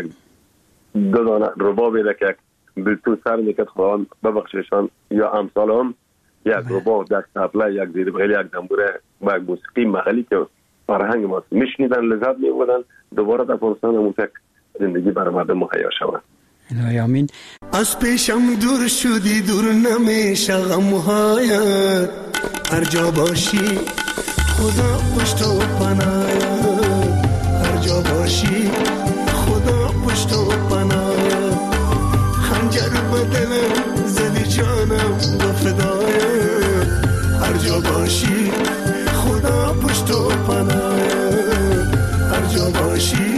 دو دانه رباب ایده که بلتو سر میکرد خواهان ببخششان یا امثال هم یک رباب، یک تبله، یک زیر بغلی، یک دنبوره و یک موسیقی محلی که فرهنگ ما میشنیدن لذت میبودن. دوباره در افغانستان همون تک زندگی برای مردم مهیا شود. الهی آمین. از پیشم دور شدی دور نمیشه غمهایت، هر جا باشی خدا پشت و پناهت، هر جا باشی خدا پشت و پناهت، خنجر بدلم زدی جانم و فدایت، هر جا باشی خدا پشت و پناهت، هر جا باشی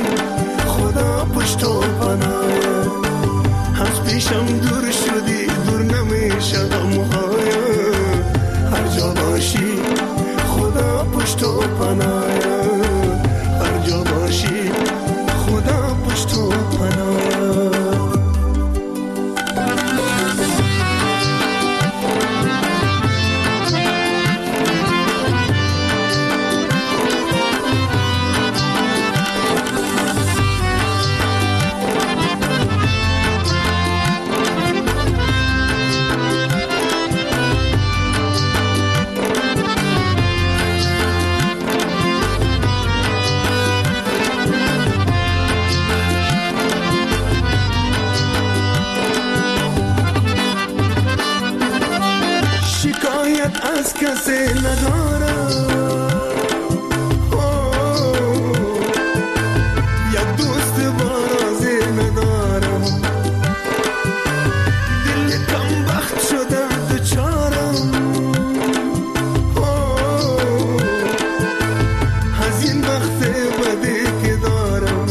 خدا پشت و پناهت. از پیشم دور شدی دور نمیشه غمهایت، هر جا باشی خدا پشت و پناهت، هر جا باشی خدا پشت و پناهت. از کسی ندارم، یک دوست بارازی ندارم، دل کم بخت شده دچارم، از این بخت بدی که دارم،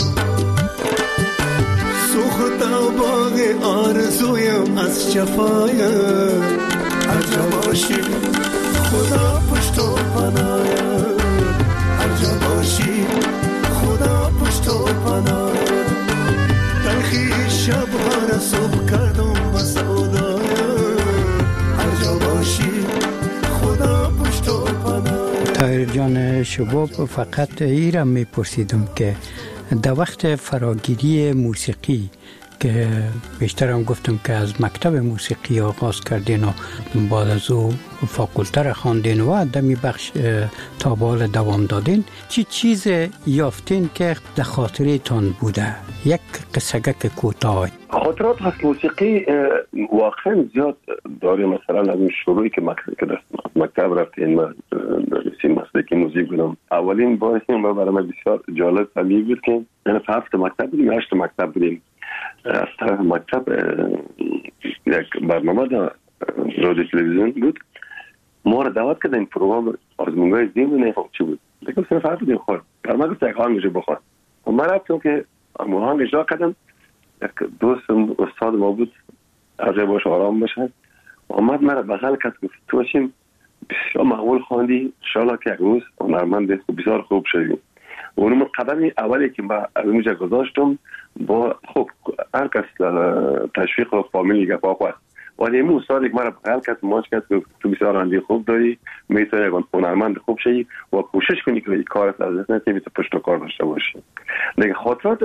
سوخت باغ آرزویم از جفایم، هر جا باشی خدا پشت و پناهت، هر جا باشی خدا پشت و پناهت، تلخی شبها را صبح کردم با سودایت، هر جا باشی خدا پشت و پناهت. طاهر جان شباب، فقط ایرم میپرسیدم که در وقت فراگیری موسیقی که بیشترم گفتم که از مکتب موسیقی آغاز کردین و بعد از او فاکولته را خواندین و دمی بخش تا به حال دوام دادین، چی چیز یافتین که در خاطرتان بوده؟ یک قصه‌گک کوتاه. خاطرات از موسیقی واقعا زیاد داریم. مثلا از این شروعی که مکتب مکتب رفتیم ما رسیم مسلکی موزیک بودم. اولین بار ما برای من بسیار جالب فهمید بود که من هفت مکتب بودیم، هشت مکتب بودیم. از طرف مکتب یک برنامه در رادیو تلویزیون بود، ما را دعوت کردن این پروگرام آزمونگاه زیم نفهم چی بود. دیگه سه فرق بودیم خورد برای من گفت یک آهنگش بخوان و من رفتم که آهنگ اجرا کردم. یک دوست استاد ما بود، عجب باش آرام باشه، آمد من را بغل کرد گفت تو باشیم بسیار معمول خواندی، انشاءالله که یک روز هنرمند بسیار خوب شدیم. و اونم قدم اولی که من از اونجا گذاشتم با خب هر کس تشویق و فامیلی گفت آقا ولی این استاد یک مرا بغل کرد ماش کرد که تو بسیار آینده خوب داری، میتونی یک هنرمند خوب شی و کوشش کنی که این کارت از دست ندی، تو پشت کار داشته باشی. دیگه خاطرات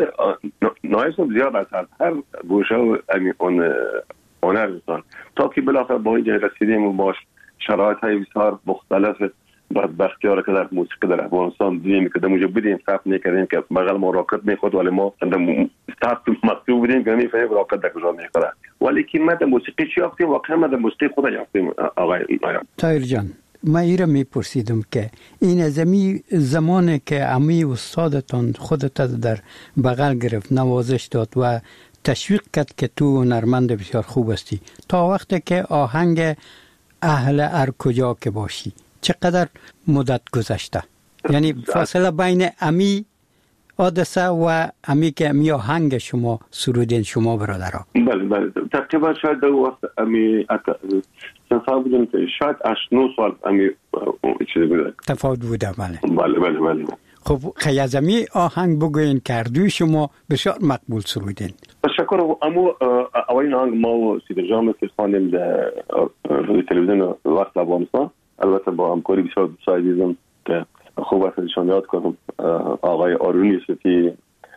نایسم زیاد از هر گوشه و اون هنر انسان تا که بالاخره با اینجا رسیدیم و باش شرایط های بسیار مختلف بدبختی ها را که در موسیقی در افغانستان دیدیم که در اونجا بودیم ثبت نکردیم که بغل ما راکت میخورد ولی ما ثبت مکتوب بودیم که نمیفهمیم راکت در کجا میخوره، ولی که ما در موسیقی چی یافتیم واقعا ما در موسیقی خود یافتیم. آقای طاهر جان ما ایره میپرسیدم که این از امی زمانی که امی استادتان خودت در بغل گرفت نوازش داد و تشویق کرد که تو هنرمند بسیار خوب هستی تا وقتی که آهنگ اهل هر کجا که باشی چقدر مدت گذشته؟ یعنی فاصله بین امی حادثه و امی که امی آهنگ شما سرودین شما برادرها؟ بله بله تقریبا شاید در وقت امی تفاوت بودیم که شاید هشت نه سال امی چیزی بوده تفاوت بوده. بله بله بله بله. خب خیازمی آهنگ بگوین کردوی شما بسیار مقبول سرودین. تشکر. اما اولین آهنگ ما و سیدر جامعه که خواندیم در تلویزیون وقت افغانستان، البته با همکاری بسیار دوستای عزیزم که خوب است ازشان یاد کنم، آقای آرون یوسفی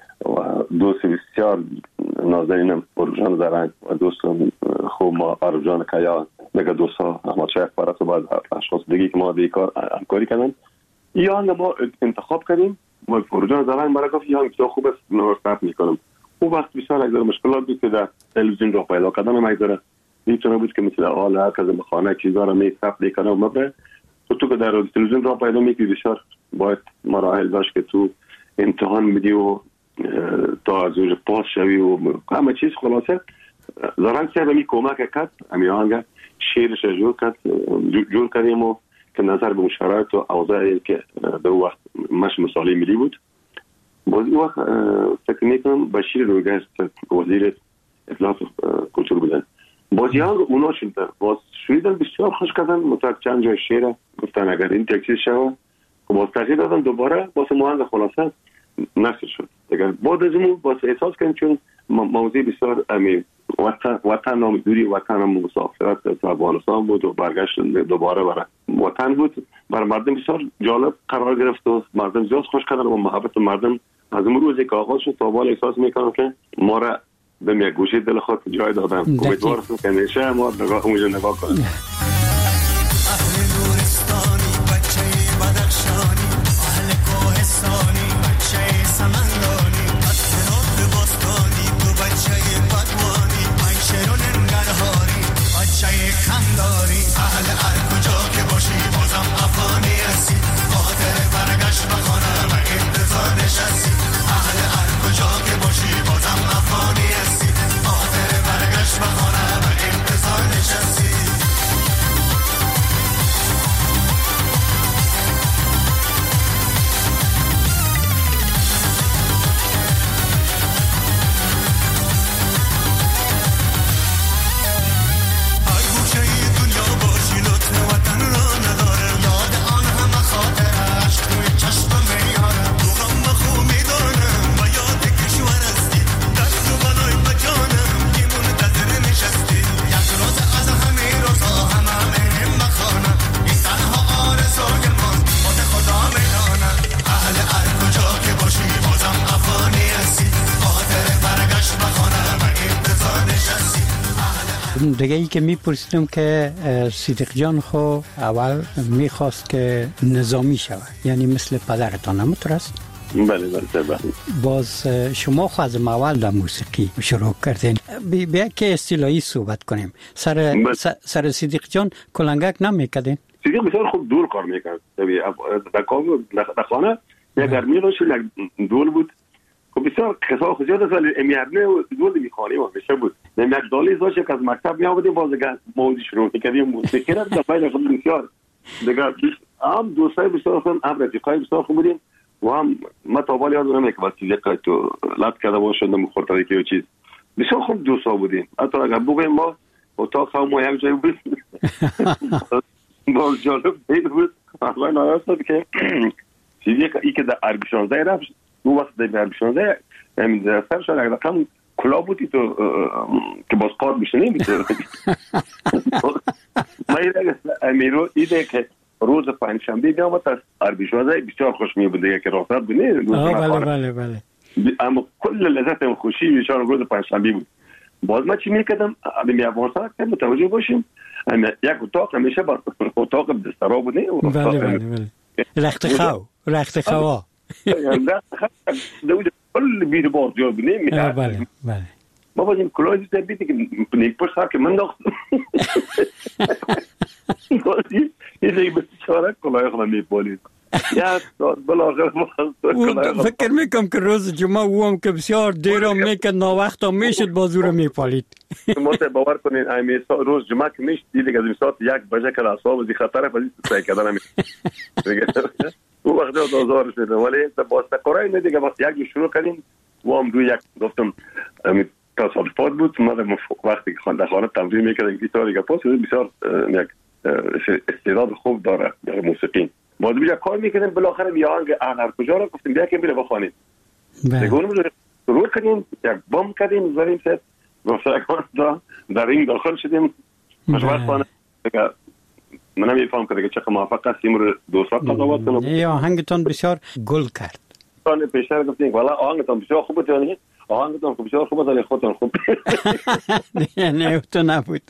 و دوست بسیار نازنینم پروژان زرنگ و دوستم خوب ما عرب جان کیا دیگه دوستا احمد شیخ فرات و بعد اشخاص دیگه که ما به کار همکاری کردن این آهنگ ما انتخاب کردیم و پروژان زرنگ برای گفت این آهنگ بسیار خوب است نوشت میکنم. اون وقت بسیار اگر مشکلات بود که در تلویزیون رو پیدا کردن مگذاره میتونه بود که مثل آل هر کس مخانه چیزا رو میکسب میکنه و مبره تو تو که در تلویزیون رو پیدا میکنی بسیار باید مراحل داشت که تو امتحان میدی و تا از اونجا پاس شوی و همه چیز. خلاصه زرنگ صاحب می کمک کرد امی آهنگ شعرش جور کرد جور کردیم و که نظر به شرایط و اوضاعی که در وقت مش مثالی ملی بود. باز این وقت فکر میکنم بشیر رویگشت وزیر اطلاعات کلتور بودن باز یه آهنگ اونا شنیدن باز شنیدن بسیار خوش کردن مطلق چند جای شعر گفتن اگر این تکسیر شود باز تغییر دادن دوباره باز آهنگ خلاصه نشر شد. دیگر بعد از اون باز احساس کردیم چون موضوع بسیار امی وطن وطن نام دوری وطن مسافرت تو افغانستان بود و برگشت دوباره برای وطن بود برای مردم بسیار جالب قرار گرفت و مردم زیاد خوش کردن و محبت مردم از اون روزی که آغاز شد تا بالا احساس میکنم که ما را به یک گوشه دل خود جای دادن. امیدوارم که همیشه ما نگاه اونجا نگاه کنیم. اهل نورستانی بچه بدخشانی اهل کوهستانی بچه سمنگانی اطراف باستانی تو بچه بدوانی من شرون ننگرهاری بچه خنداری اهل هر کجا که باشی بازم افغانی هستی خاطر برگشت بخانه و انتظار نشستی اهل هر کجا که باشی بازم افغانی هستی خاطر برگشت بخانه و انتظار نشستی. دیگه ای که میپرسیدم که صدیق جان خو اول میخواست که نظامی شود یعنی مثل پدرتان همونطور است؟ بله بله بله. باز شما خو از اول در موسیقی شروع کردین. بیا که اصطلاحی صحبت کنیم. سر سر صدیق جان کلنگک نمیکردین؟ صدیق بسیار خوب دور کار میکرد. در کار در خانه یک گرمی داشت یک دول بود که بسیار خسا خزیاد است ولی امیرنه و دول میخوانی و همیشه بود. یک دالی داشت که از مکتب میآمدیم باز دیگه موزی شروع میکردیم موسیقی را در پای خود بسیار دیگه هم دوستای بسیار خوب هم رفیقای بسیار خوب بودیم و هم ما تا بالا یادم نمیاد که وقتی لیک تو لات کرده باشه نمیخورد که چیز بسیار خوب دوستا بودیم. حتی اگر بگویم ما اتاق ما یک جای بود باز جالب بود اصلا نایاست که چیزی که ای که در عربی شانزده رفت اون وقت در عربی شانزده همین در سر شد اگر رقم کلا بودی تو که باز قاد میشه نمیشه. ما ایده امیرو ایده که روز پنجشنبه بیامد از عربیشوازه بسیار خوش می بوده که راست بونه. بله بله بله. اما کل لذت و خوشی بیشتر روز پنجشنبه بود. باز ما چی میکردم؟ می افغانستان که متوجه باشیم یک اتاق همیشه با اتاق بستر بوده. بله بله بله. رخت خو رخت خوا. رخت خو دوید کل بیرو باز جا بونه. بله بله. ما بازیم کلاه دیده بیدی که نیک پرس ها که من داختم. بازی یه دیگه بسیاره کلاه خودم میپالید. یا بالاخره فکر میکنم که روز جمعه او هم که بسیار دیرم میکرد ناوقت هم میشد بازور میپالید. ما تا باور کنین روز جمعه که میشد دیگه از این ساعت یک بجه که اصحاب از این خطره فضیت سعی کردن همیشه. او وقت از آزار شده ولی با استقرای ندیگه یک شروع کردیم و هم روی یک گفتم تصادفات بود. ما وقتی که در خانه تمرین میکردیم گیتار یک پاس بسیار یک استعداد خوب داره در موسیقی. باز بیجا کار میکنیم بالاخره بیا آنگ هر کجا را گفتیم بیا که بیره بخوانیم. بگونم شروع کردیم یک بام کردیم زاریم ست گفترکان دا در این داخل شدیم. مشوقت خانه من نمیفهم که چقدر موفق هستیم رو دوستا قضاوت کنم. ای آهنگتان بسیار گل کرد. آن پیشتر گفتیم والا آهنگتان بسیار خوب بود. آهنگتان خوب بسیار خوب بود ولی خودتان خوب. نه نه تو نبود.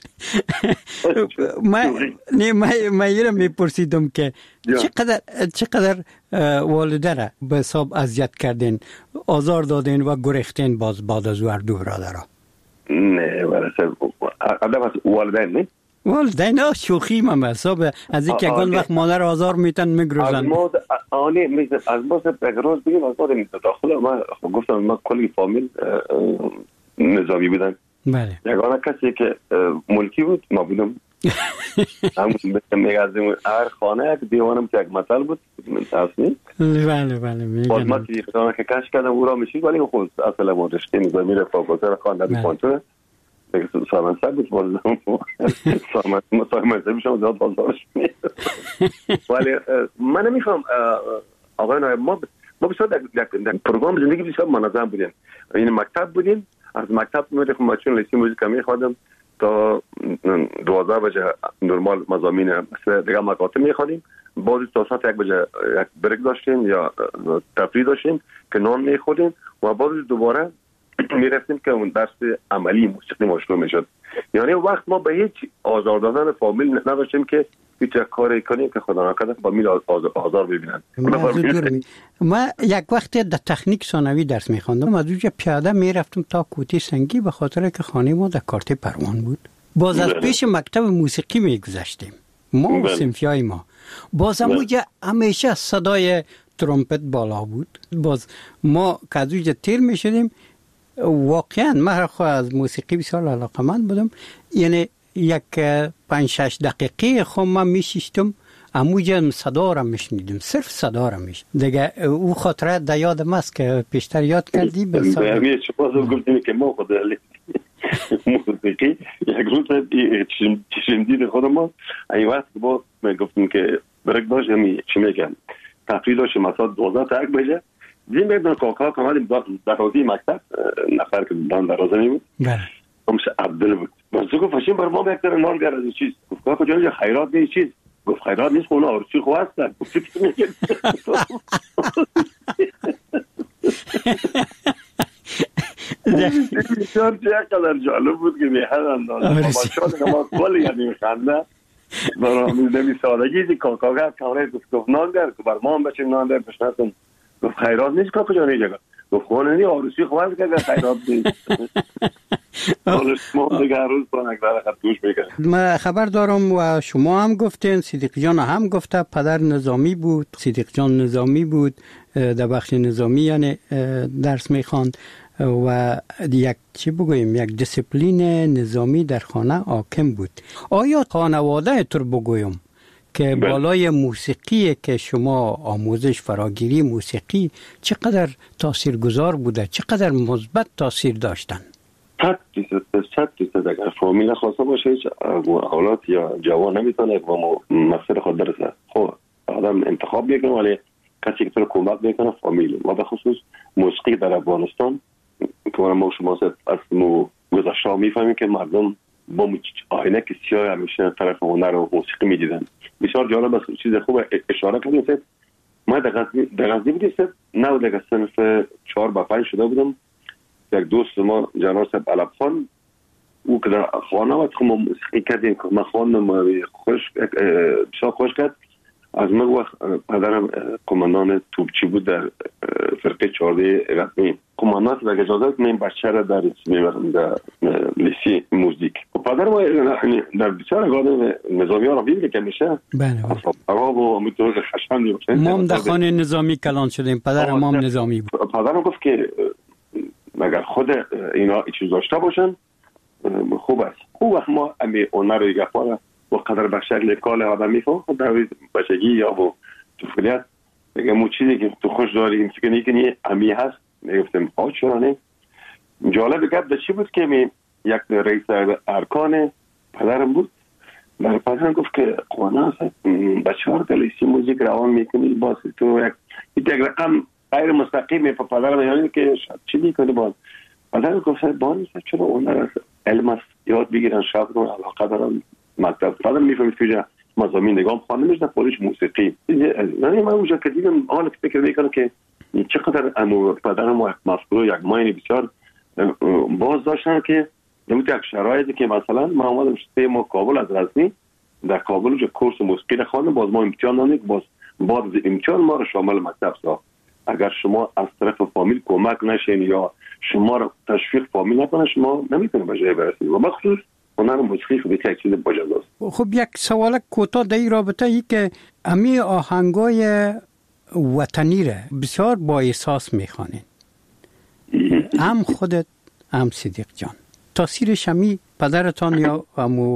من نه من یه میپرسیدم که چقدر چقدر والده را به حساب اذیت کردین، آزار دادین و گریختین باز بعد از ور دو برادرها؟ نه ولی ادب از والدین نه. والدین ها شوخی من حساب از اینکه اگه وقت مادر آزار میتن میگروزن. از ما آنی میز از ما سر بگروز بگیم از ما داخل ما گفتم ما کلی فامیل نظامی بودن. بله. یگانه کسی که ملکی بود ما بودم. هم میگذیم هر خانه یک دیوانم که یک مثل بود اصلی. بله بله میگم. باز ما که خانه که کش کردم او را میشید ولی خود اصلا ما رشته نظامی را فاکتور خانه بی کنتره. دیگه سامان سگ بود بازم سامان سامان سگ میشم زیاد بازارش میاد. ولی من نمیخوام آقای نایب ما ما بسیار در پروگرام زندگی بسیار منظم بودیم. این مکتب بودیم از مکتب میرفتم ما چون لیسه موزیک میخوادم تا دوازده بجه نرمال مضامین دیگه مکاتب میخوادیم. بعضی تا ساعت یک بجه یک بریک داشتیم یا تفریح داشتیم که نان میخوردیم و بعضی دوباره میرفتیم که اون درس عملی موسیقی ما شروع میشد. یعنی وقت ما به هیچ آزار دادن فامیل نداشتیم که هیچ کاری کنیم که خدا نکنه فامیل آزار ببینن. ما یک وقت در تکنیک ثانوی درس میخواندم از اونجا پیاده میرفتم تا کوتی سنگی به خاطر که خانه ما در کارت پروان بود. باز از پیش مکتب موسیقی میگذشتیم ما و صنفیای ما. باز اونجا همیشه صدای ترومپت بالا بود. باز ما که از اونجا تیر میشدیم. واقعا من خود از موسیقی بسیار علاقه‌مند بودم. یعنی یک پنج شش دقیقه خود من میشیشتم اموجا صدا را میشنیدم، صرف صدا را میشنیدم دیگه. او خاطره در یادم است که پیشتر یاد کردی. بس همین شما گفتین که ما خود موسیقی یک روز چشم دید خودم ما این وقت که با گفتیم که برک باش همی چی میگم تفریح داشتیم مثلا دوازده تا یک بجه دیم بیدن کاکا که آمدیم در رازی مکتب نفر که دان در رازه میمود همش عبدال بود. منصور گفت فشیم بر ما بکتر نان گر از این چیز. گفت کاکا جانجا خیرات نیست چیز. گفت خیرات نیست خونه آرسی خواه هستن. بسیار چه قدر جالب بود که میهن اندازه باشان که ما کلی یعنی میخنده برای نمی سادگی دی کاکا گر کامره گفت نان گر که بر ما هم بچیم نان در پشنتون. گفت خیرات نیست کاکا جانی جگه. گفت خونه نی آرسی خواه هست که خیرات نیست. من خبر دارم و شما هم گفتین، صدیق جان هم گفته پدر نظامی بود، صدیق جان نظامی بود در بخش نظامی یعنی درس میخواند و یک چی بگویم یک دیسیپلین نظامی در خانه حاکم بود. آیا خانواده تر بگویم که بالای موسیقی که شما آموزش فراگیری موسیقی چقدر تاثیرگذار بوده، چقدر مثبت تاثیر داشتن؟ صد درصد صد درصد اگر فامیل خواسته باشه هیچ اولاد یا جوان نمیتونه که با مقصد خود برسه. خب آدم انتخاب میکنه ولی کسی که تو رو کمک میکنه فامیل. ما به خصوص موسیقی در افغانستان که ما شما از مو گذشته ها میفهمیم که مردم با آینه که سیاه همیشه طرف هنر و موسیقی میدیدن. بسیار جالب است، چیز خوب اشاره کردیم. ما در غزنی در غزنی بودیم، نه در صنف چهار با پنج شده بودم. یک دوست ما جناب صاحب علب خان او که در خانه و ما موسیقی کردیم که ما خواندم خوش بسیار خوش کرد. از من وقت پدرم کماندان توپچی بود در فرقه چهارده غزنی. کماندان و اجازه من بچه را در در لیسی موزیک. پدرم در بسیار اگاد نظامی ها را بیده که میشه. بله. عرب و امیدوز خشمندی باشه. ما هم در خانه نظامی کلان شدیم. پدرم ما هم نظامی بود. پدرم گفت که اگر خود اینا چیز داشته باشن خوب است. خوب است ما امی اونر رو گفاره و قدر به شکل کال آدم میفهم در بچگی یا با طفولیت میگم مو چیزی که تو خوش داری فکر نکنی امی هست. میگفتم ها چرا نه. جالب گپ در چی بود که می یک رئیس ارکان پدرم بود. برای پدرم گفت که قوانه هست بچه ها رو دلیسی موزیک روان میکنی باز تو یک یک رقم غیر مستقیم په پدرم یعنی که چی میکنه باز پدرم گفت بانی چرا اون علم است یاد بگیرن شاید رو علاقه دارن مکتب پدرم میفهمید که مضامین نگاه خانه میشن پولیش موسیقی یعنی من اونجا که دیدم حالا که فکر میکنم که چقدر امو پدرم و مسئول یک ماین بسیار باز داشتن که نمیت یک شرایطی که مثلا ما اومدم سه ماه کابل از غزنی در کابل جو کورس موسیقی خواندم باز ما امتحان دادیم باز بعد از امتحان ما رو شامل مکتب ساخت. اگر شما از طرف فامیل کمک نشین یا شما رو تشویق فامیل نکنه شما نمیتونید به جای برسید و بخصوص هنر موسیقی خود یک چیز باجاست. خب یک سوال کوتاه در این رابطه ای که امی آهنگای وطنی را بسیار با احساس میخوانین هم خودت هم صدیق جان تاثیرش همی پدرتان یا امو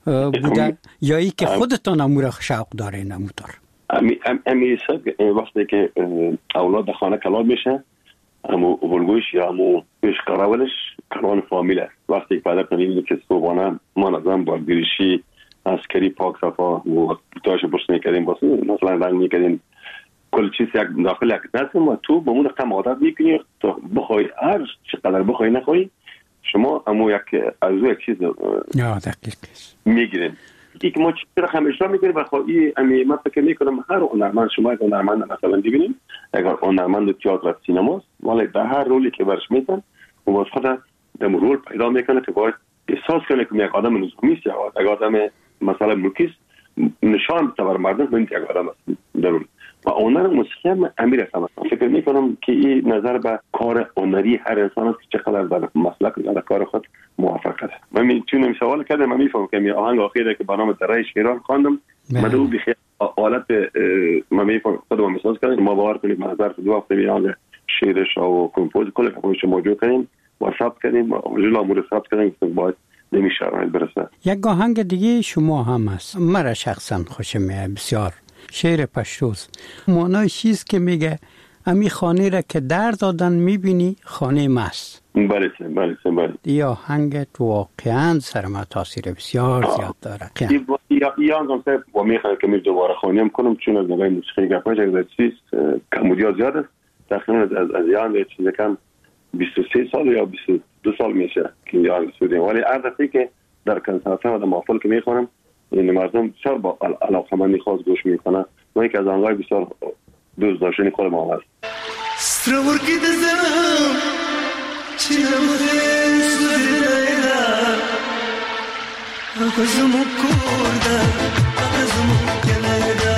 بوده یا ای که خودتان امو را شوق دارین اموتار؟ امی امی سب وقتی که اولاد خانه کلان میشه امو ولگوش یا امو پیش قراولش کلان فامیل است. وقتی که پدر میبینه که صبحانه ما نظام با گریشی عسکری پاک صفا و تاش برس میکردیم واسه مثلا رنگ میکردیم کل چیز یک داخل یک نسیم و تو با اون رقم عادت میکنی تو بخوای هر چقدر بخوای نخوای شما امو یک از یک چیز یا دقیق میگیرین که ما چی رقم اجرا میکنیم و خواهی امی من فکر میکنم هر هنرمند شما یک هنرمند مثلا ببینیم اگر هنرمند تئاتر و سینماست ولی در هر رولی که برش میتن و باز خود در رول پیدا میکنه که باید احساس کنه که یک آدم نظامی است یا یک آدم مثلا ملکی نشان بده بر مردم من یک آدم است درون و هنر موسیقی هم امیر است. فکر میکنم که این نظر به کار هنری هر انسان است که چقدر در مسلک در کار خود موفق است. من میتونم سوال کردم من میفهمم که می آهنگ اخیری که برنامه درای شیران خواندم من دو بخیر حالت من میفهمم خودم میساز کردم ما باور کنید من ظرف دو هفته میان شعرش و کمپوز کل کارش موجود کردیم و ثبت کردیم و جلو امور ثبت کردیم که باید نمیشه برسه. یک آهنگ دیگه شما هم است مرا شخصا خوشم میاد بسیار شعر پشتوست معنای چیز که میگه امی خانه را که در دادن میبینی خانه ماست. بله بله بله یا آهنگ تو واقعا سر ما تاثیر بسیار زیاد داره. یا یا آنجا با میخوام که می دوباره خوانیم کنم چون از نگاه موسیقی گپاش از چیز کمودیا زیاد است تقریبا از از یان چیز کم بیست و سه سال یا بیست و دو سال میشه که یان سودیم ولی هر دفعه که در کنسرت ها و محفل که میخونم این مردم بسیار با علاقمندی خاص گوش میکنه و یک از آنهای بسیار دوست داشتنی خود ما هست. سترورکی دزنم چیلم خیس دیده آغازمو کرده آغازمو کلیده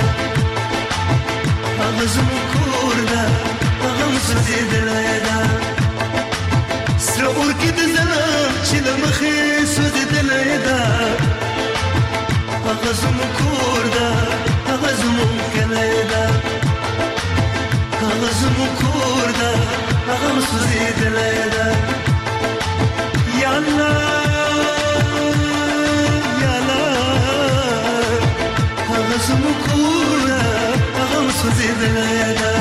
آغازمو کرده آغازمو دیده سترورکی دزنم چیلم خیس دیده آغازمو کرده آغازمو کلیده آغازمو کرده آغازمو دیده یالا یالا آغازمو کرده آغازمو دیده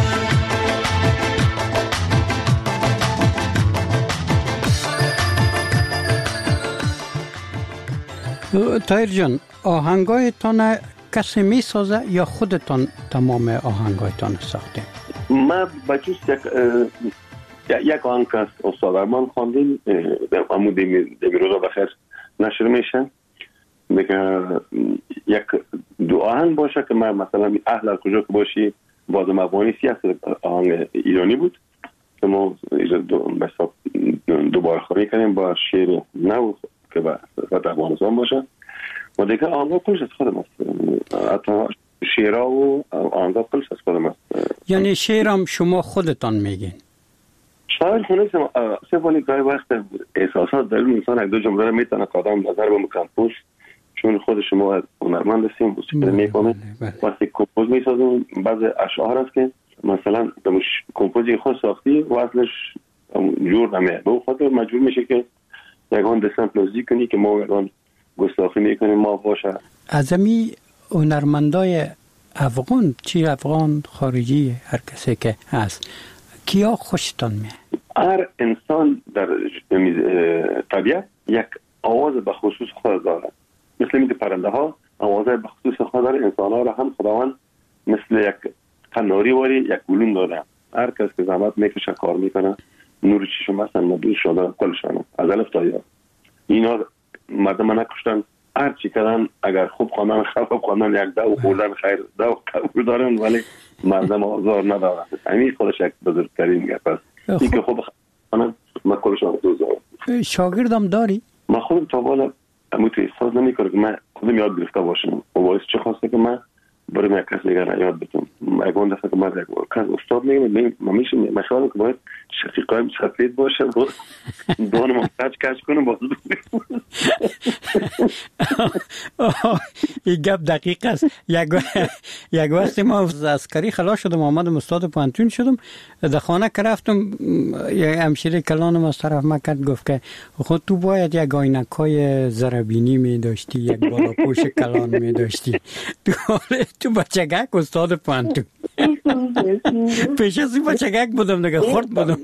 طاهر جان آهنگایتان کسی می سازه یا خودتان تمام آهنگایتان ساخته؟ من بچوس یک یک آهنگ که استاد ارمان خواندیم امو دمیروزا بخیر نشر میشه، میگه یک دو آهنگ باشه که من مثلا اهل از کجا که باشی باز مبانی سیاست آهنگ ایرانی بود که ما دوباره خوری کنیم با شعر نو که با افغانستان باشه و دیگه آهنگا کلش از خودم است، حتی شعرها و آهنگا کلش از خودم است. یعنی شعرم شما خودتان میگین؟ شاعر خونه سفالی گاهی وقت احساسات در انسان یک دو جمله رو میتونه قدم نظر به کمپوز، چون خود شما هنرمند هستیم موسیقی میکنه وقتی کمپوز میسازیم بعض اشعار هست که مثلا کمپوزی خود ساختی و اصلش جور نمیه، به اون خاطر مجبور میشه که یکان دستن پلوزی کنی که ما یکان گستاخی میکنیم ما باشه. از امی هنرمندای افغان چی افغان خارجی هر کسی که هست کیا خوشتان میه؟ هر انسان در طبیعت یک آواز به خصوص خود داره، مثل اینکه پرنده ها آواز به خصوص خود داره، انسان ها را هم خداوند مثل یک قناری واری یک گلون داره. هر کس که زحمت میکشه کار میکنه نور چشم هستن مدوز شده کلشانه از الف تا یا اینا مردم نکشتن، هر چی کردن اگر خوب خواندن خراب خواندن یک دو خوردن خیر دو قبول دارن ولی مردم آزار ندارن. همین خودش یک بزرگترین گپ است. این که خوب خواندن من کلشان دوست دارم. شاگردم داری؟ من خودم تا بالا اموت احساس نمیکنم که من خودم یاد گرفته باشم و باعث چه خواسته که من برای یک کس دیگر یاد بتونم. اگه دفعه که من یک کس استاد میگم من میشه مشاهده که باید شقیقایم سفید باشه و دانم هم کچ کچ کنم باز این گپ دقیق است. یک وقتی ما از عسکری خلاص شدم آمدم استاد پانتون شدم در خانه که رفتم یک همشیره کلانم از طرف ما کرد گفت که خود تو باید یک آینک های زربینی می داشتی یک بالا پوش کلان می داشتی تو بچگک استاد پانتون پیش از این بچگک بودم دیگه خورد بودم.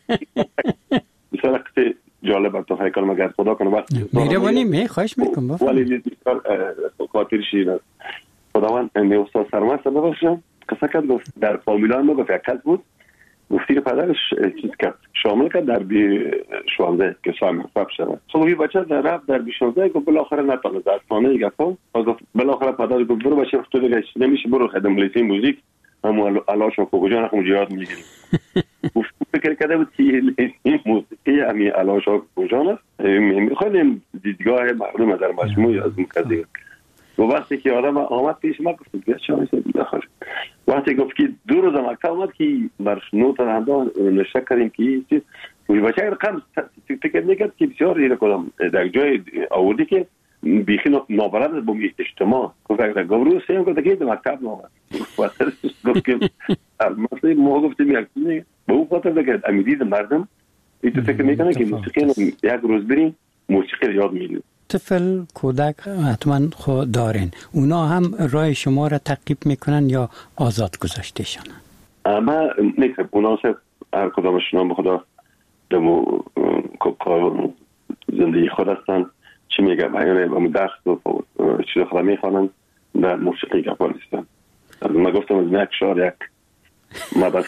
بسیار اکتی جالب تو های کلمه گرد خدا کنه وقت میره بانی می خواهش میکنم بفرم ولی بسیار خاطر شیر است. خداوند امی استاد سرمست ببخشم قصه کرد گفت در فامیلان ما گفت یک کس بود گفتی که پدرش چیز کرد شامل کرد در بی شوانزه که سایم فب شد. خب این بچه در رفت در بی شوانزه گفت بالاخره نتانه در خانه گفت گفت بالاخره پدر گفت برو بچه تو دیگه نمیشه برو خدم لیسه موزیک همون علاشون کوکوجان هم جهاد میگیریم. گفت فکر کرده بود که این موسیقی همین علاشون کوکوجان است میخوایم دیدگاه مردم در مجموعه از مکزی و وقتی که آدم آمد پیش ما گفت بیا چه میشه بخواد وقتی گفت که دو روز مکتب آمد که بر نوت رندا نشه کردیم که چیز و بچه رقم فکر میکرد که بسیار ایره کدام در جای آوردی که بیخی نابرد با اجتماع گفت اگر گفت سیم گفت که مکتب نامد گفت که مثلا ما گفتیم یک چیزی به اون خاطر دیگه امیدید مردم این تو فکر میکنه که موسیقی یک روز بریم موسیقی یاد میگیریم. طفل کودک حتما خود دارین اونا هم راه شما را تعقیب میکنن یا آزاد گذاشتهشان؟ اما نیست اونا هر کدامشون به خدا دمو کار زندگی خود هستن چی میگه بیانه و درس و چیز خدا میخوانن در موسیقی گپال هستن. من گفتم از یک شعر یک مدد.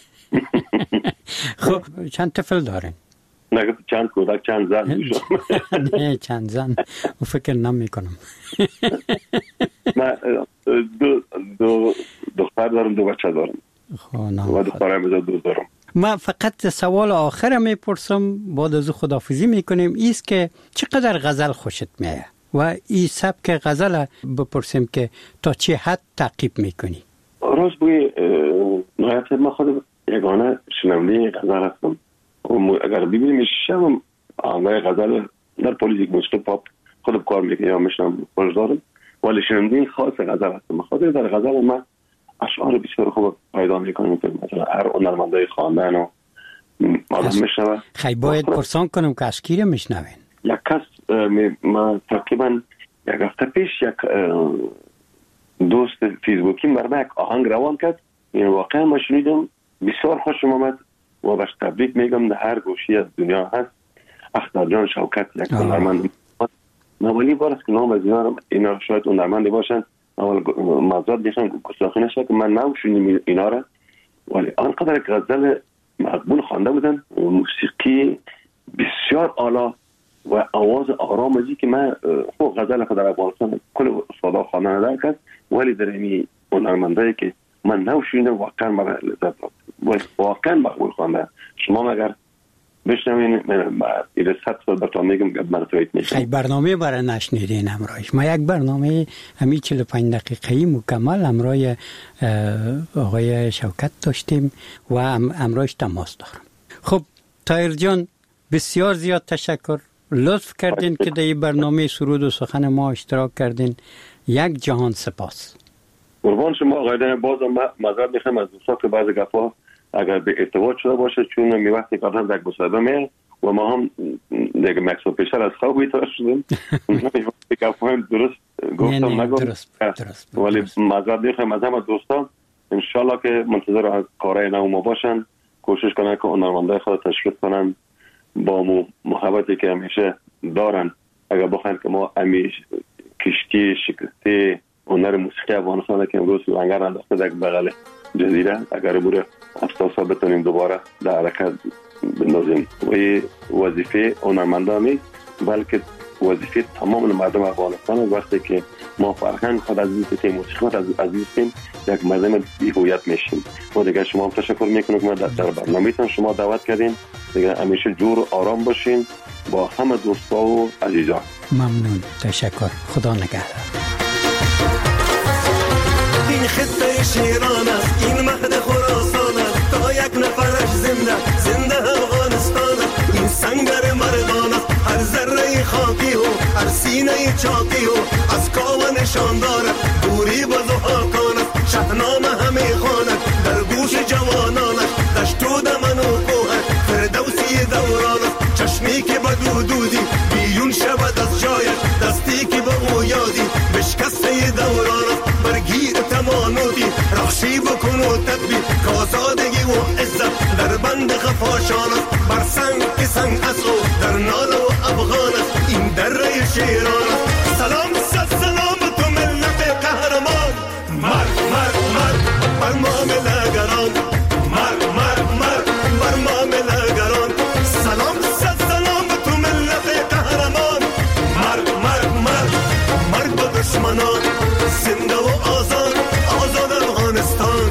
خب چند طفل دارین؟ نه چند کودک چند زن نه چند زن و فکر نمی کنم. من دو دو دختر دارم دو بچه دارم و دخترم دو دارم. من فقط سوال آخر میپرسم بعد از خداحافظی میکنیم ایست که چقدر غزل خوشت میاد و این سبک غزل بپرسیم که تا چه حد تعقیب میکنی؟ راست بگی نهایت من خود یگانه شنونده غزل هستم. اگر ببینیم شما آنهای غزل در پلیتیک موسیقی پاپ خودم کار میکنم یا میشنم خوش دارم ولی شنونده خاص غزل هستم. خاطر در غزل من اشعار بسیار خوب پیدا میکنم مثلا هر هنرمندای خواندن و آدم میشنوه. خیلی باید پرسان کنم که از کی میشنوین؟ یک کس من تقریبا یک هفته پیش یک دوست فیسبوکی برام یک آهنگ روان کرد این واقعا ما شنیدم بسیار خوشم آمد و باش تبریک میگم در هر گوشی از دنیا هست. اختر جان شوکت یک هنرمند اولی بار است که نام از اینا اینا شاید هنرمندی باشن اول معذرت میخوام گستاخی نشه که من نمیشونم اینا را ولی آنقدر غزل مقبول خوانده بودن. موسیقی بسیار اعلی و آواز آرام ازی که من خب غزل خود در افغانستان کل استادا خواندن درکست، ولی در این هنرمندایی که من نو شنیدم واقعا من لذت داد، واقعا مقبول خوانده. شما اگر بشنوین این صد سال براتون میگم من تایید میکنم. خیلی برنامه برای نشنیدین همراهش. ما یک برنامه همین چهل و پنج دقیقه‌ای مکمل همراه آقای شوکت داشتیم و همراهش تماس دارم. خب طاهر جان بسیار زیاد تشکر، لطف کردین که در این برنامه سرود و سخن ما اشتراک کردین. یک جهان سپاس. قربان شما آقای. بازم معذرت میخوام از دوستان که بعضی گپا اگر به ارتباط شده باشه، چون می وقتی که آدم یک مصاحبه می و ما هم یک مکس پیشتر از خواب بیدار شدیم وقتی گپا هم درست گفتم نگفت، ولی معذرت میخوام از همه دوستان. انشالله که منتظر کارهای نو ما باشن، کوشش کنن که هنرمندای خود تشویق کنن با مو محبتی که همیشه دارن. اگر بخواین که ما همیشه کشتی شکسته هنر موسیقی افغانستان که امروز لنگر انداخته در بغل جزیره، اگر بوده افساسا بتونیم دوباره در حرکت بندازیم. و این وظیفه هنرمندان نیست بلکه وظیفه تمام مردم افغانستان. وقتی که ما فرهنگ خود عزیز بسیم، موسیقی خود عزیز بسیم، یک مردم بی‌هویت میشیم. و دیگه شما هم تشکر میکنم که ما در برنامه‌تان شما دعوت کردین. دیگه همیشه جور و آرام باشین با همه دوستا و عزیزان. ممنون، تشکر، خدا نگهدار. این خطه شیران است، این مهد خراسان است، تا یک نفرش زنده زنده افغانستان است. این سنگر مردان است، هر ذره خاکی و هر سینه چاکی و از کاوه نشان دارد. دوری با زحاکان است، شهنامه همه خواند در گوش جوانانش. دشت و دمن و کوه فردوسی دوران است، چشمی که به دودودی بیون شود از جایش، دستی که به او یادی بشکسته دوران است. برگیر تمانوتی رخشی بکن و تدبیر، کازادگی و عزت در بند خفاشان است. بر سنگ که سنگ است و در نال و افغان است، این دره شیران است. سلام صد سلام تو ملت قهرمان، مرد مرد مرد بر ما ملگران، مرد مرد مرد بر ما ملگران. سلام صد سلام تو ملت قهرمان، مرد مرد مرد مرد با دشمنان. زنده و آزاد آزاد افغانستان.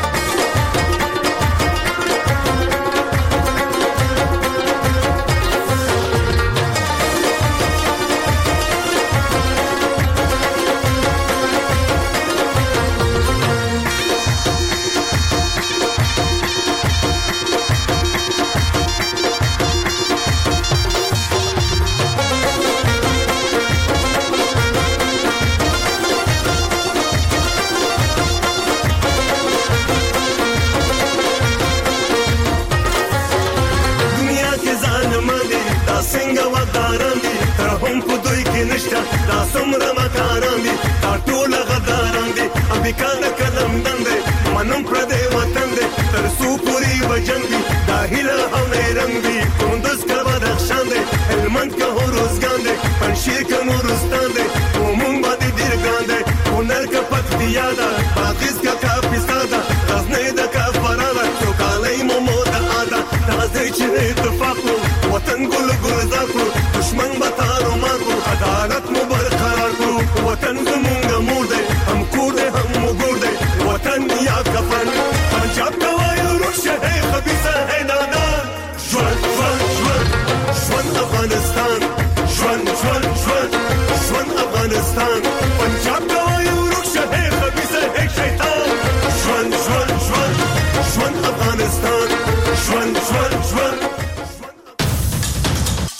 دا سمره مکاران دی، دا ټول غداران دی. امریکا د کلم دند دی، منم پر دی وطن دی، تر سو پوری وجن دی. دا هیله او نیرنګ دی، کندوز کا بدخشان دی، هلمند کا هوروزګان دی، پنشیر کا نورستان دی، کومون باندې ډیر ګان دی. کونړ کا پکتیا دا، بادغیس کا کاپیسا دا، غزنی د کفارا دا، چوکالی مومو د ادا. دا ځای چې اتفاق وطن ګل ګلزار کو، دشمن بتارو مارو، عدالت مو برقرار کو. وطن زمونږ مور دی، هم کور دی هم مګور دی. وطن یا کفن پنجاب ته وایو روشه هی خبیثه هی نادان. ژوند ژوند ژوند ژوند افغانستان، ژوند ژوند ژوند ژوند افغانستان.